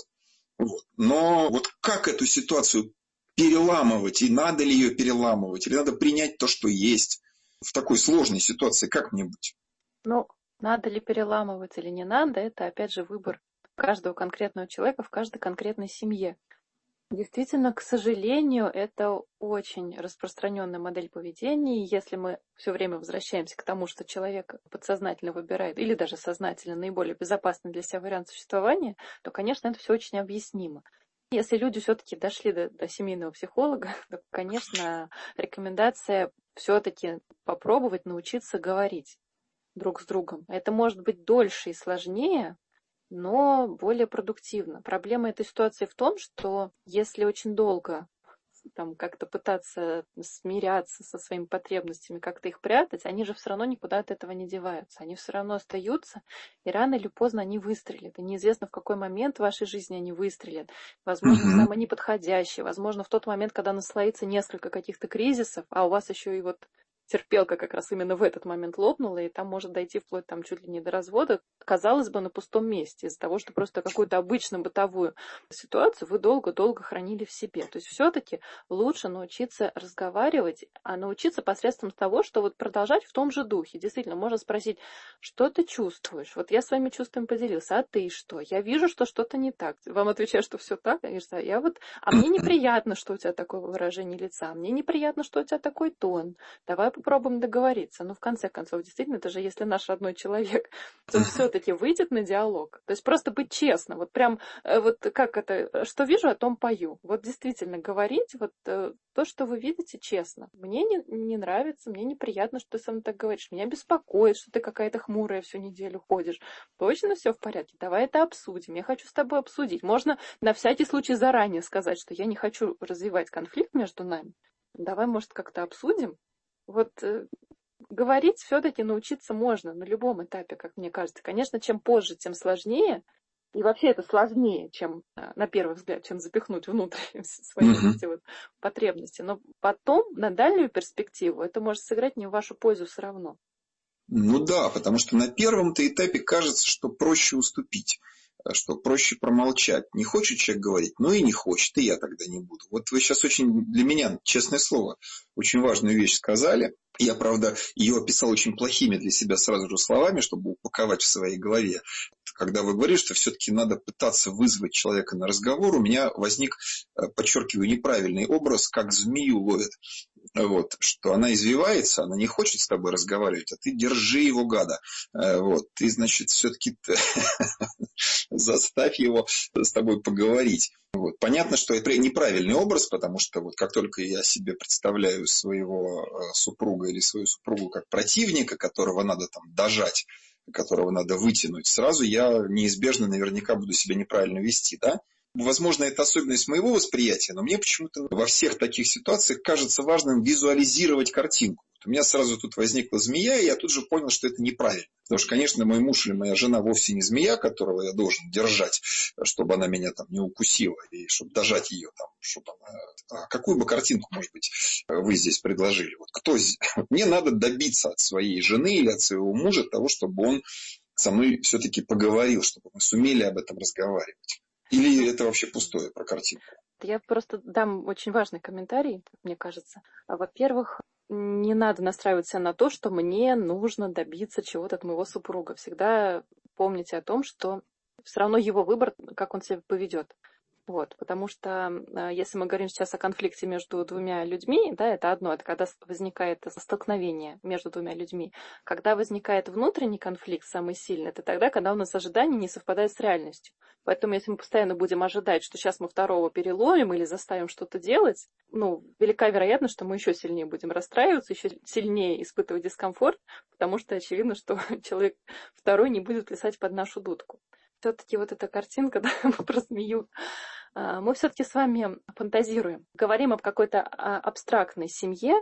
Но как эту ситуацию переламывать? И надо ли ее переламывать? Или надо принять то, что есть? В такой сложной ситуации как мне быть? Надо ли переламывать или не надо, это опять же выбор каждого конкретного человека в каждой конкретной семье. Действительно, к сожалению, это очень распространенная модель поведения. И если мы все время возвращаемся к тому, что человек подсознательно выбирает, или даже сознательно, наиболее безопасный для себя вариант существования, то, конечно, это все очень объяснимо. Если люди все-таки дошли до семейного психолога, то, конечно, рекомендация все-таки попробовать научиться говорить друг с другом. Это может быть дольше и сложнее, но более продуктивно. Проблема этой ситуации в том, что если очень долго как-то пытаться смиряться со своими потребностями, как-то их прятать, они же все равно никуда от этого не деваются. Они все равно остаются, и рано или поздно они выстрелят. И неизвестно, в какой момент в вашей жизни они выстрелят. Возможно, самый неподходящий. Возможно, в тот момент, когда наслоится несколько каких-то кризисов, а у вас еще и терпелка как раз именно в этот момент лопнула, и там может дойти вплоть чуть ли не до развода, казалось бы, на пустом месте, из-за того, что просто какую-то обычную бытовую ситуацию вы долго-долго хранили в себе. То есть все-таки лучше научиться разговаривать, а научиться посредством того, что продолжать в том же духе. Действительно, можно спросить: что ты чувствуешь? Я своими чувствами поделился, а ты что? Я вижу, что что-то не так. Вам отвечают, что все так, а мне неприятно, что у тебя такое выражение лица, мне неприятно, что у тебя такой тон. Давай попробуем договориться. В конце концов, действительно, это же если наш родной человек, то все-таки выйдет на диалог. То есть просто быть честным. Как это, что вижу, о том пою. Действительно говорить то, что вы видите, честно. Мне не нравится, мне неприятно, что ты со мной так говоришь. Меня беспокоит, что ты какая-то хмурая всю неделю ходишь. Точно все в порядке? Давай это обсудим. Я хочу с тобой обсудить. Можно на всякий случай заранее сказать, что я не хочу развивать конфликт между нами. Давай, может, как-то обсудим? Говорить все-таки научиться можно на любом этапе, как мне кажется. Конечно, чем позже, тем сложнее. И вообще это сложнее, чем, на первый взгляд, чем запихнуть внутрь свои эти потребности. Но потом, на дальнюю перспективу, это может сыграть не в вашу пользу все равно. Да, потому что на первом-то этапе кажется, что проще уступить. что проще промолчать. Не хочет человек говорить, ну и не хочет, и я тогда не буду. Вот вы сейчас очень, для меня, честное слово, очень важную вещь сказали. Я, правда, ее описал очень плохими для себя сразу же словами, чтобы упаковать в своей голове. Когда вы говорили, что все-таки надо пытаться вызвать человека на разговор, у меня возник, подчеркиваю, неправильный образ, как змею ловят. Вот, что она извивается, она не хочет с тобой разговаривать, а ты держи его, гада. Вот, ты, значит, все-таки заставь его с тобой поговорить. Вот. Понятно, что это неправильный образ, потому что вот как только я себе представляю своего супруга или свою супругу как противника, которого надо там дожать, которого надо вытянуть, сразу я неизбежно наверняка буду себя неправильно вести, да? Возможно, это особенность моего восприятия, но мне почему-то во всех таких ситуациях кажется важным визуализировать картинку. У меня сразу тут возникла змея, и я тут же понял, что это неправильно. Потому что, конечно, мой муж или моя жена вовсе не змея, которого я должен держать, чтобы она меня там не укусила, и чтобы дожать ее там, чтобы она... А какую бы картинку, может быть, вы здесь предложили? Вот кто здесь? Мне надо добиться от своей жены или от своего мужа того, чтобы он со мной все-таки поговорил, чтобы мы сумели об этом разговаривать. Или это вообще пустое про картинку? Я просто дам очень важный комментарий, мне кажется. Во-первых, не надо настраивать себя на то, что мне нужно добиться чего-то от моего супруга. Всегда помните о том, что все равно его выбор, как он себя поведет. Вот, потому что если мы говорим сейчас о конфликте между двумя людьми, да, это одно, это когда возникает столкновение между двумя людьми. Когда возникает внутренний конфликт самый сильный, это тогда, когда у нас ожидания не совпадают с реальностью. Поэтому если мы постоянно будем ожидать, что сейчас мы второго переломим или заставим что-то делать, велика вероятность, что мы еще сильнее будем расстраиваться, еще сильнее испытывать дискомфорт, потому что очевидно, что человек второй не будет плясать под нашу дудку. Все-таки вот эта картинка, да, про змею, мы все-таки с вами фантазируем. Говорим об какой-то абстрактной семье,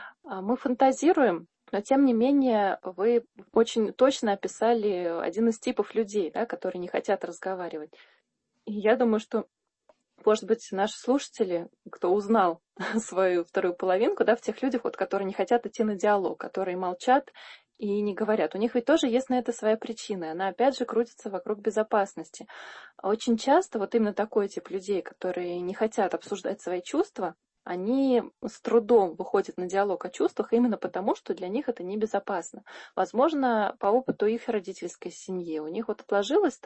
мы фантазируем, но тем не менее вы очень точно описали один из типов людей, да, которые не хотят разговаривать. И я думаю, что, может быть, наши слушатели, кто узнал свою вторую половинку, да, в тех людях, вот, которые не хотят идти на диалог, которые молчат и не говорят. У них ведь тоже есть на это своя причина. Она опять же крутится вокруг безопасности. Очень часто вот именно такой тип людей, которые не хотят обсуждать свои чувства, они с трудом выходят на диалог о чувствах именно потому, что для них это небезопасно. Возможно, по опыту их родительской семьи. У них вот отложилось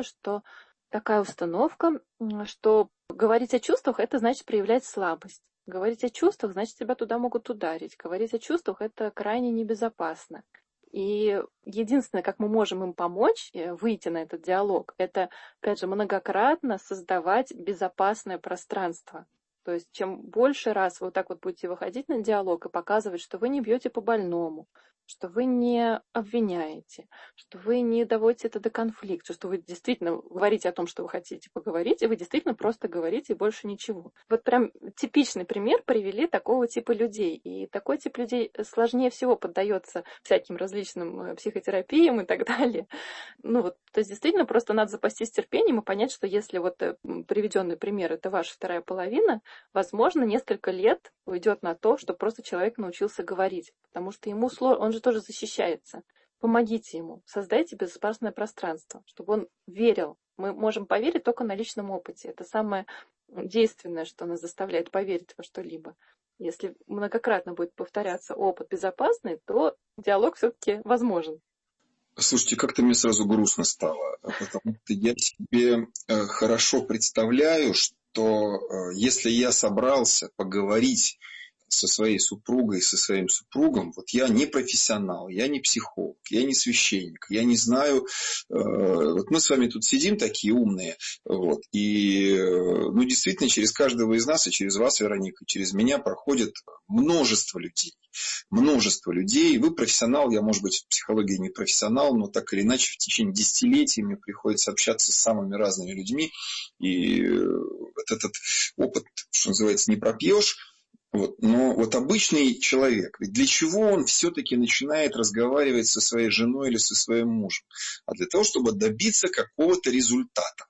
такая установка, что говорить о чувствах – это значит проявлять слабость. Говорить о чувствах – значит, тебя туда могут ударить. Говорить о чувствах – это крайне небезопасно. И единственное, как мы можем им помочь выйти на этот диалог, это, опять же, многократно создавать безопасное пространство. То есть, чем больше раз вы вот так вот будете выходить на диалог и показывать, что вы не бьете по больному, что вы не обвиняете, что вы не доводите это до конфликта, что вы действительно говорите о том, что вы хотите поговорить, и вы действительно просто говорите и больше ничего. Вот прям типичный пример привели такого типа людей. И такой тип людей сложнее всего поддается всяким различным психотерапиям и так далее. То есть действительно просто надо запастись терпением и понять, что если вот приведенный пример – это ваша вторая половина, возможно, несколько лет уйдет на то, что просто человек научился говорить, потому что ему сложно, он же тоже защищается. Помогите ему, создайте безопасное пространство, чтобы он верил. Мы можем поверить только на личном опыте. Это самое действенное, что нас заставляет поверить во что-либо. Если многократно будет повторяться опыт безопасный, то диалог все-таки возможен. Слушайте, как-то мне сразу грустно стало, потому что я себе хорошо представляю, что если я собрался поговорить со своей супругой, со своим супругом, вот я не профессионал, я не психолог, я не священник, я не знаю, вот мы с вами тут сидим такие умные, вот, и действительно через каждого из нас, и через вас, Вероника, и через меня проходит множество людей, вы профессионал, я, может быть, в психологии не профессионал, но так или иначе в течение десятилетий мне приходится общаться с самыми разными людьми, и вот этот опыт, что называется, не пропьешь. Но обычный человек, ведь для чего он все-таки начинает разговаривать со своей женой или со своим мужем? А для того, чтобы добиться какого-то результата.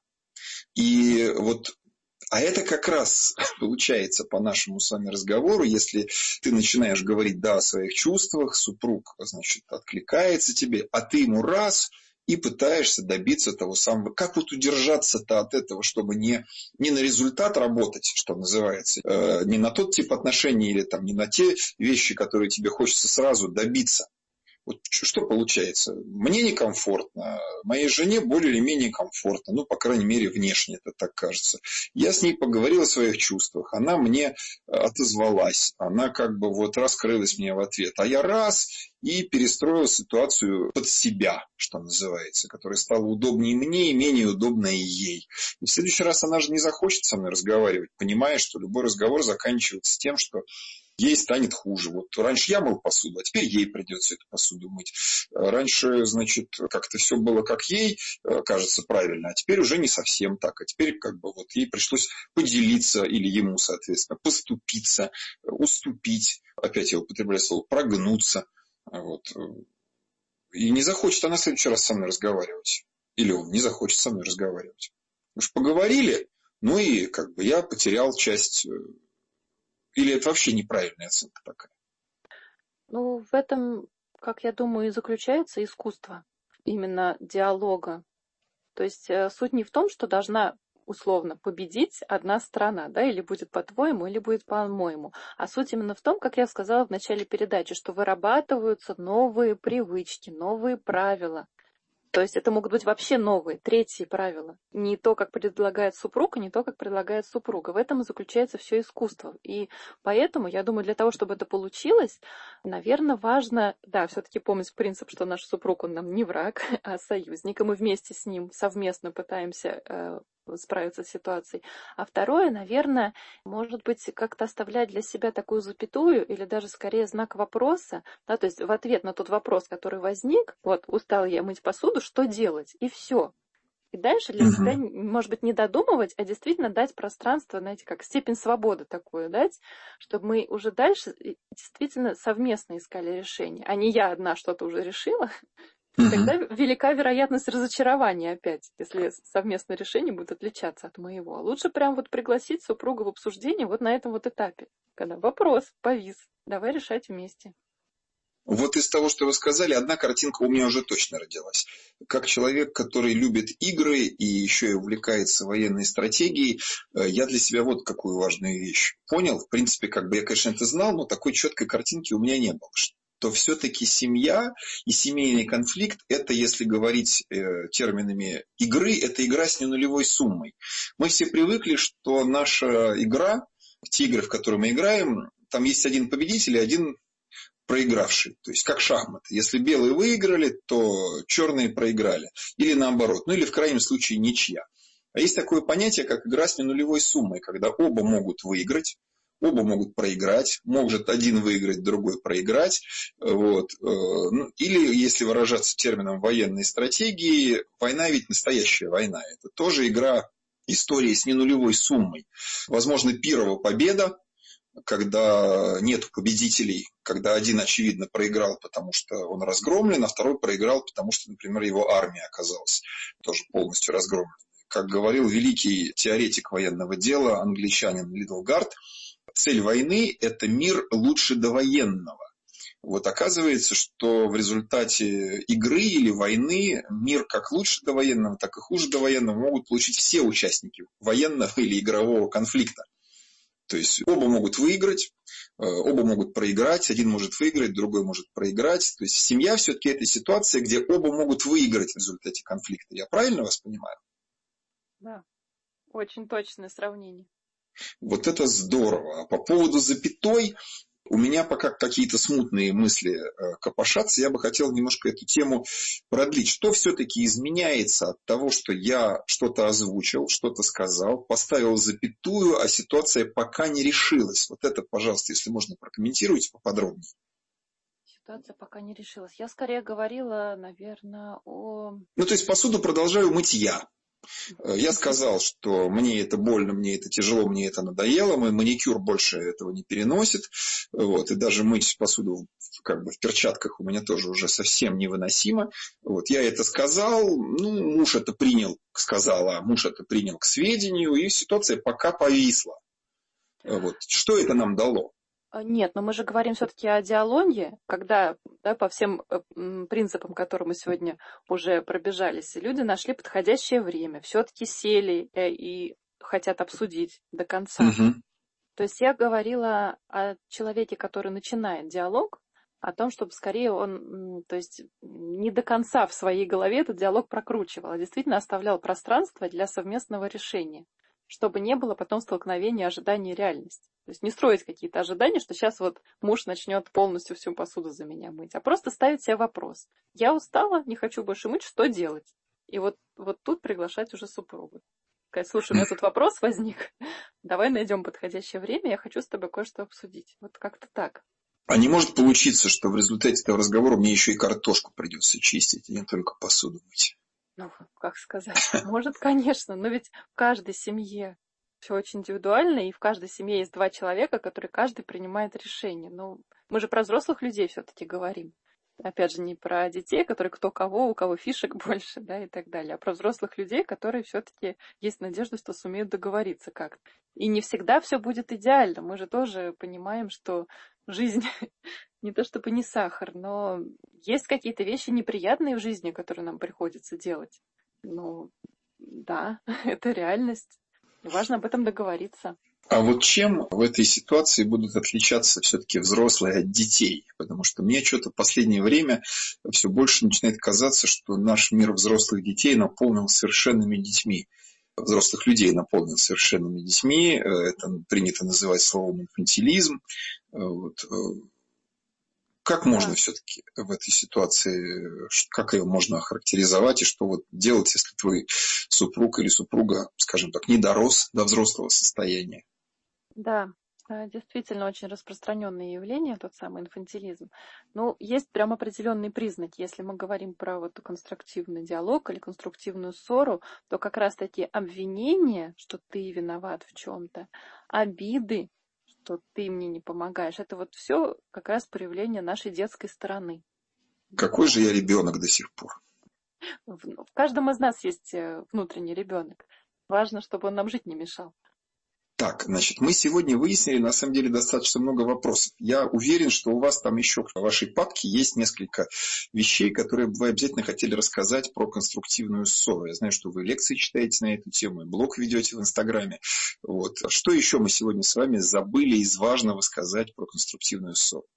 А это как раз получается по нашему с вами разговору, если ты начинаешь говорить, да, о своих чувствах, супруг, значит, откликается тебе, а ты ему раз и пытаешься добиться того самого. Как вот удержаться-то от этого, чтобы не на результат работать, что называется, не на тот тип отношений или там, не на те вещи, которые тебе хочется сразу добиться. Вот что получается? Мне некомфортно, моей жене более или менее комфортно, ну, по крайней мере, внешне это так кажется. Я с ней поговорил о своих чувствах, она мне отозвалась, она как бы вот раскрылась мне в ответ, а я раз и перестроил ситуацию под себя, что называется, которая стала удобнее мне и менее удобной ей. И в следующий раз она же не захочет со мной разговаривать, понимая, что любой разговор заканчивается тем, что ей станет хуже. Вот раньше я мыл посуду, а теперь ей придется эту посуду мыть. Раньше, значит, как-то все было как ей кажется правильно, а теперь уже не совсем так. А теперь как бы вот ей пришлось поделиться, или ему, соответственно, поступиться, уступить. Опять я употребляю слово прогнуться. Вот. И не захочет она в следующий раз со мной разговаривать. Или он не захочет со мной разговаривать. Уж поговорили, ну и как бы я потерял часть. Или это вообще неправильная оценка такая? Ну, в этом, как я думаю, и заключается искусство именно диалога. То есть суть не в том, что должна условно победить одна сторона, да, или будет по-твоему, или будет по-моему. А суть именно в том, как я сказала в начале передачи, что вырабатываются новые привычки, новые правила. То есть это могут быть вообще новые, третьи правила. Не то, как предлагает супруг, и не то, как предлагает супруга. В этом и заключается все искусство. И поэтому, я думаю, для того, чтобы это получилось, наверное, важно, да, все-таки помнить принцип, что наш супруг, он нам не враг, а союзник, и мы вместе с ним совместно пытаемся справиться с ситуацией. А второе, наверное, может быть, как-то оставлять для себя такую запятую или даже скорее знак вопроса, да, то есть в ответ на тот вопрос, который возник, вот, устал я мыть посуду, что делать? И все. И дальше для себя, может быть, не додумывать, а действительно дать пространство, знаете, как степень свободы такую дать, чтобы мы уже дальше действительно совместно искали решение, а не я одна что-то уже решила. Тогда велика вероятность разочарования опять, если совместное решение будет отличаться от моего. Лучше прям вот пригласить супруга в обсуждение вот на этом вот этапе, когда вопрос повис, давай решать вместе. Вот из того, что вы сказали, одна картинка у меня уже точно родилась. Как человек, который любит игры и еще и увлекается военной стратегией, я для себя вот какую важную вещь понял. В принципе, как бы я, конечно, это знал, но такой четкой картинки у меня не было. То все-таки семья и семейный конфликт – это, если говорить терминами игры, это игра с ненулевой суммой. Мы все привыкли, что наша игра, те игры, в которые мы играем, там есть один победитель и один проигравший. То есть как шахматы. Если белые выиграли, то черные проиграли. Или наоборот. Ну или в крайнем случае ничья. А есть такое понятие, как игра с ненулевой суммой, когда оба могут выиграть. Оба могут проиграть, может один выиграть, другой проиграть. Вот. Или, если выражаться термином военной стратегии, война ведь настоящая война. Это тоже игра истории с ненулевой суммой. Возможно, Пирова победа, когда нет победителей, когда один, очевидно, проиграл, потому что он разгромлен, а второй проиграл, потому что, например, его армия оказалась тоже полностью разгромлена. Как говорил великий теоретик военного дела, англичанин Лидлгард, цель войны – это мир лучше довоенного. Вот оказывается, что в результате игры или войны мир как лучше довоенного, так и хуже довоенного могут получить все участники военного или игрового конфликта. То есть оба могут выиграть, оба могут проиграть, один может выиграть, другой может проиграть. То есть семья все-таки это ситуация, где оба могут выиграть в результате конфликта. Я правильно вас понимаю? Да, очень точное сравнение. Вот это здорово. А по поводу запятой, у меня пока какие-то смутные мысли копошатся. Я бы хотел немножко эту тему продлить. Что все-таки изменяется от того, что я что-то озвучил, что-то сказал, поставил запятую, а ситуация пока не решилась? Вот это, пожалуйста, если можно, прокомментируйте поподробнее. Ситуация пока не решилась. Я скорее говорила, наверное, о... Ну, то есть посуду продолжаю мыть я. Я сказал, что мне это больно, мне это тяжело, мне это надоело, мой маникюр больше этого не переносит. Вот, и даже мыть посуду как бы в перчатках у меня тоже уже совсем невыносимо. Вот, я это сказал, ну, муж это принял, сказала, муж это принял к сведению, и ситуация пока повисла. Вот. Что это нам дало? Нет, но мы же говорим все-таки о диалоге, когда, да, по всем принципам, которые мы сегодня уже пробежались, люди нашли подходящее время, все-таки сели и хотят обсудить до конца. Мгм. То есть я говорила о человеке, который начинает диалог, о том, чтобы скорее он, то есть не до конца в своей голове этот диалог прокручивал, а действительно оставлял пространство для совместного решения, чтобы не было потом столкновения ожиданий и реальности. То есть не строить какие-то ожидания, что сейчас вот муж начнет полностью всю посуду за меня мыть, а просто ставить себе вопрос. Я устала, не хочу больше мыть, что делать? И вот тут приглашать уже супругу. Сказать, слушай, у меня тут вопрос возник, давай найдем подходящее время, я хочу с тобой кое-что обсудить. Вот как-то так. А не может получиться, что в результате этого разговора мне еще и картошку придется чистить, а не только посуду мыть? Ну, как сказать, может, конечно, но ведь в каждой семье все очень индивидуально, и в каждой семье есть два человека, которые каждый принимает решение. Но мы же про взрослых людей все-таки говорим. Опять же, не про детей, которые кто кого, у кого фишек больше, да, и так далее, а про взрослых людей, которые все-таки есть надежда, что сумеют договориться как-то. И не всегда все будет идеально. Мы же тоже понимаем, что жизнь не то чтобы не сахар, но есть какие-то вещи неприятные в жизни, которые нам приходится делать. Ну, да, это реальность. И важно об этом договориться. А вот чем в этой ситуации будут отличаться все-таки взрослые от детей? Потому что мне что-то в последнее время все больше начинает казаться, что наш мир взрослых детей наполнен совершенными детьми. Взрослых людей наполнен совершенными детьми. Это принято называть словом инфантилизм. Вот. Как можно все-таки в этой ситуации, как ее можно охарактеризовать, и что вот делать, если твой супруг или супруга, скажем так, не дорос до взрослого состояния? Да, действительно очень распространенное явление, тот самый инфантилизм. Ну, есть прям определенные признаки. Если мы говорим про вот конструктивный диалог или конструктивную ссору, то как раз-таки обвинения, что ты виноват в чем-то, обиды, что ты мне не помогаешь, это вот все как раз проявление нашей детской стороны. Какой же я ребенок до сих пор? В каждом из нас есть внутренний ребенок. Важно, чтобы он нам жить не мешал. Так, значит, мы сегодня выяснили, на самом деле, достаточно много вопросов. Я уверен, что у вас там еще в вашей папке есть несколько вещей, которые вы обязательно хотели рассказать про конструктивную ссору. Я знаю, что вы лекции читаете на эту тему, и блог ведете в Инстаграме. Вот. Что еще мы сегодня с вами забыли из важного сказать про конструктивную ссору?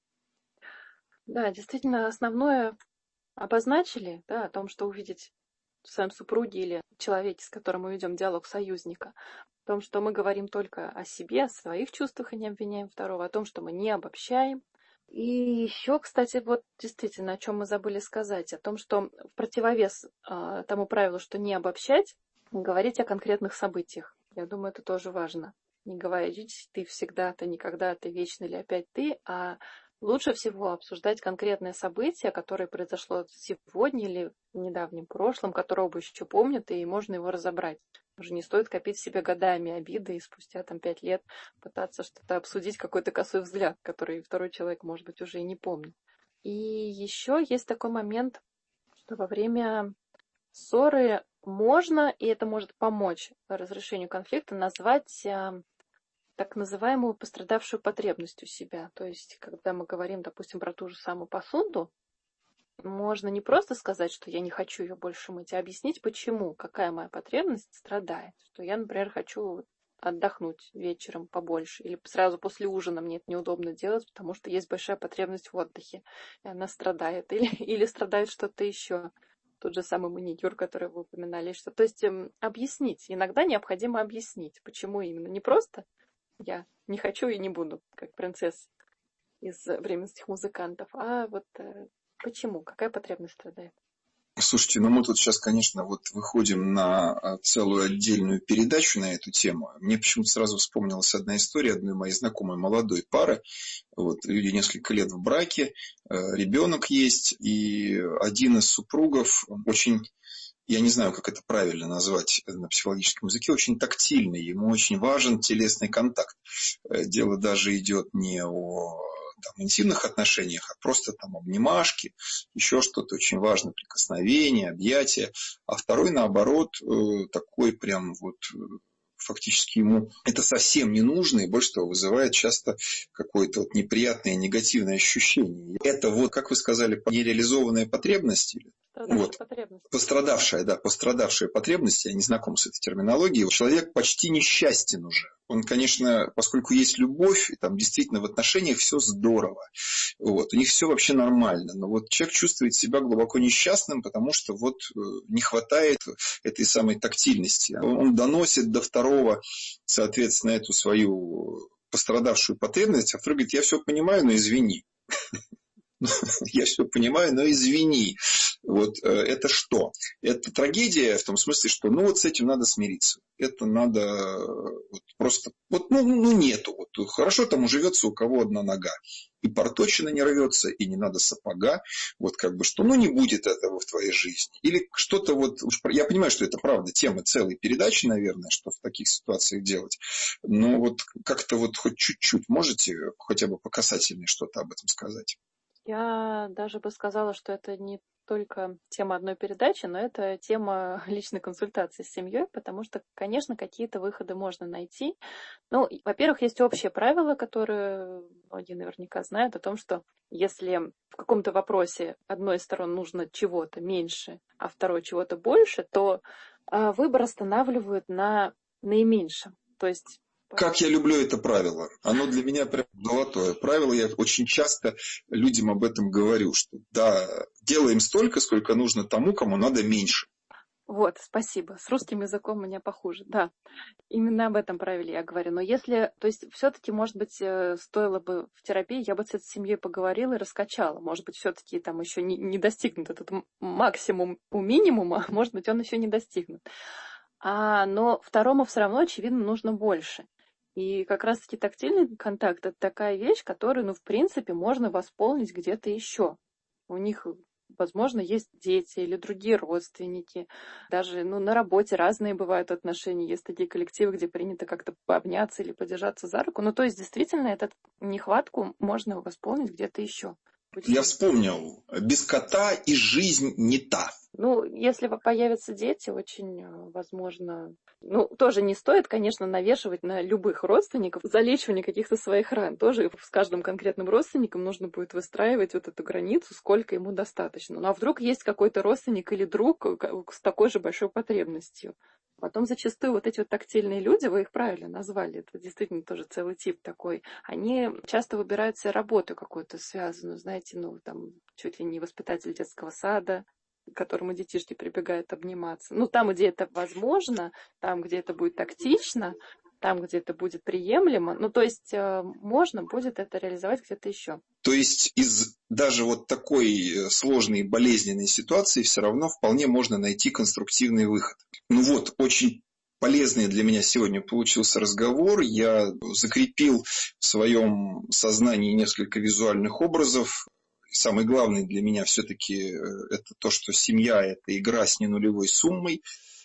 Да, действительно, основное обозначили, да, о том, что увидеть в своем супруге или человеке, с которым мы ведем диалог, союзника, о том, что мы говорим только о себе, о своих чувствах и не обвиняем второго, о том, что мы не обобщаем. И еще, кстати, вот действительно, о чем мы забыли сказать, о том, что в противовес тому правилу, что не обобщать, говорить о конкретных событиях. Я думаю, это тоже важно. Не говорить ты всегда, ты никогда, ты вечно или опять ты, а лучше всего обсуждать конкретное событие, которое произошло сегодня или в недавнем прошлом, которое оба еще помнят, и можно его разобрать. Уже не стоит копить себе годами обиды и спустя 5 лет пытаться что-то обсудить, какой-то косой взгляд, который второй человек, может быть, уже и не помнит. И еще есть такой момент, что во время ссоры можно, и это может помочь разрешению конфликта, назвать так называемую пострадавшую потребность у себя. То есть, когда мы говорим, допустим, про ту же самую посуду, можно не просто сказать, что я не хочу ее больше мыть, а объяснить, почему, какая моя потребность страдает. Что я, например, хочу отдохнуть вечером побольше, или сразу после ужина мне это неудобно делать, потому что есть большая потребность в отдыхе, и она страдает. Или страдает что-то еще. Тот же самый маникюр, который вы упоминали. Что... То есть объяснить. Иногда необходимо объяснить, почему именно. Не просто я не хочу и не буду, как принцесса из бременских музыкантов, а вот почему, какая потребность страдает. Слушайте, мы тут сейчас, конечно, выходим на целую отдельную передачу на эту тему. Мне почему-то сразу вспомнилась одна история одной моей знакомой молодой пары. Люди несколько лет в браке, ребенок есть, и один из супругов очень, я не знаю, как это правильно назвать на психологическом языке, очень тактильный, ему очень важен телесный контакт. Дело даже идет не о интимных отношениях, а просто обнимашки, еще что-то очень важное, прикосновение, объятия. А второй, наоборот, такой прям фактически ему это совсем не нужно, и больше того, вызывает часто какое-то вот неприятное, негативное ощущение. Это вот, как вы сказали, нереализованная потребность? Вот. Пострадавшая потребность, я не знаком с этой терминологией. Человек почти несчастен уже. Он, конечно, поскольку есть любовь, и там действительно в отношениях все здорово, вот, у них все вообще нормально, но вот человек чувствует себя глубоко несчастным, потому что вот не хватает этой самой тактильности. Он доносит до второго, соответственно, эту свою пострадавшую потребность, а второй говорит: я все понимаю, но извини. Я все понимаю, но извини. Вот это что? Это трагедия в том смысле, что ну вот с этим надо смириться. Это надо вот просто, вот, нету. Вот, хорошо там уживется у кого одна нога. И порточина не рвется, и не надо сапога. Вот как бы что, не будет этого в твоей жизни. Или что-то вот, я понимаю, что это правда тема целой передачи, наверное, что в таких ситуациях делать. Но вот как-то вот хоть чуть-чуть можете хотя бы по касательной что-то об этом сказать? Я даже бы сказала, что это не только тема одной передачи, но это тема личной консультации с семьей, потому что, конечно, какие-то выходы можно найти. Ну, во-первых, есть общее правило, которое многие наверняка знают, о том, что если в каком-то вопросе одной из сторон нужно чего-то меньше, а второй чего-то больше, то выбор останавливают на наименьшем. То есть как я люблю это правило. Оно для меня прям золотое правило. Я очень часто людям об этом говорю, что да, делаем столько, сколько нужно тому, кому надо меньше. Вот, спасибо. С русским языком у меня похуже. Да, именно об этом правиле я говорю. Но если, то есть все-таки, может быть, стоило бы в терапии, я бы с этой семьей поговорила и раскачала. Может быть, все-таки там еще не достигнут этот максимум у минимума, может быть, он еще не достигнут. Но второму все равно, очевидно, нужно больше. И как раз-таки тактильный контакт – это такая вещь, которую, в принципе, можно восполнить где-то еще. У них, возможно, есть дети или другие родственники. Даже на работе разные бывают отношения. Есть такие коллективы, где принято как-то пообняться или подержаться за руку. То есть, действительно, эту нехватку можно восполнить где-то еще. Я вспомнил, без кота и жизнь не та. Если появятся дети, очень возможно... тоже не стоит, конечно, навешивать на любых родственников залечивание каких-то своих ран. Тоже с каждым конкретным родственником нужно будет выстраивать вот эту границу, сколько ему достаточно. А вдруг есть какой-то родственник или друг с такой же большой потребностью? Потом зачастую вот эти вот тактильные люди, вы их правильно назвали, это действительно тоже целый тип такой, они часто выбирают себе работу какую-то связанную, знаете, там чуть ли не воспитатель детского сада, к которому детишки прибегают обниматься. Там, где это возможно, там, где это будет тактично, там, где это будет приемлемо. То есть можно будет это реализовать где-то еще. То есть из даже вот такой сложной и болезненной ситуации все равно вполне можно найти конструктивный выход. Очень полезный для меня сегодня получился разговор. Я закрепил в своем сознании несколько визуальных образов. Самый главный для меня все-таки это то, что семья – это игра с ненулевой суммой.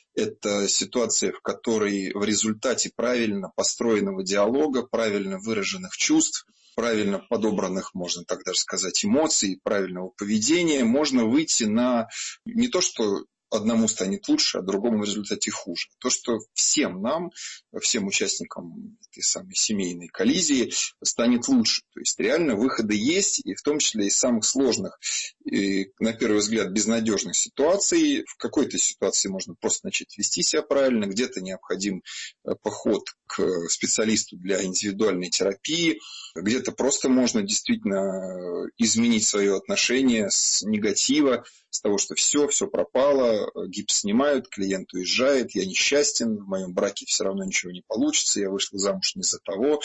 Это ситуация, в которой в результате правильно построенного диалога, правильно выраженных чувств, правильно подобранных, можно так даже сказать, эмоций, правильного поведения можно выйти на не то, что одному станет лучше, а другому в результате хуже. То, что всем нам, всем участникам этой самой семейной коллизии станет лучше. То есть реально выходы есть, и в том числе из самых сложных и, на первый взгляд, безнадежных ситуаций. В какой-то ситуации можно просто начать вести себя правильно, где-то необходим поход к специалисту для индивидуальной терапии, где-то просто можно действительно изменить свое отношение с негатива, с того, что все пропало, гипс снимают, клиент уезжает, я несчастен, в моем браке все равно ничего не получится, я вышла замуж не за того,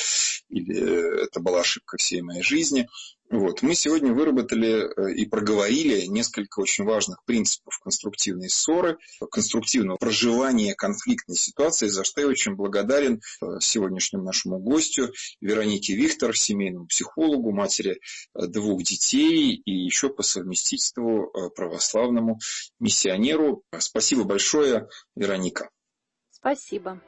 или это была ошибка всей моей жизни. Мы сегодня выработали и проговорили несколько очень важных принципов конструктивной ссоры, конструктивного проживания конфликтной ситуации, за что я очень благодарен сегодняшнему нашему гостю Веронике Вихтер, семейному психологу, матери 2 детей и еще по совместительству православному миссионеру. Спасибо большое, Вероника. Спасибо.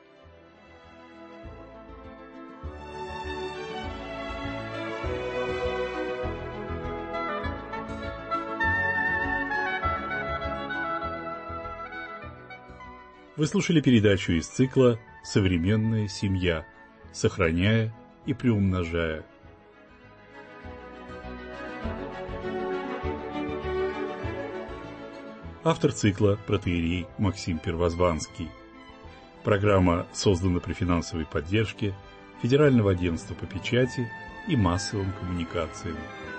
Вы слушали передачу из цикла «Современная семья. Сохраняя и приумножая». Автор цикла протоиерей Максим Первозванский. Программа создана при финансовой поддержке Федерального агентства по печати и массовым коммуникациям.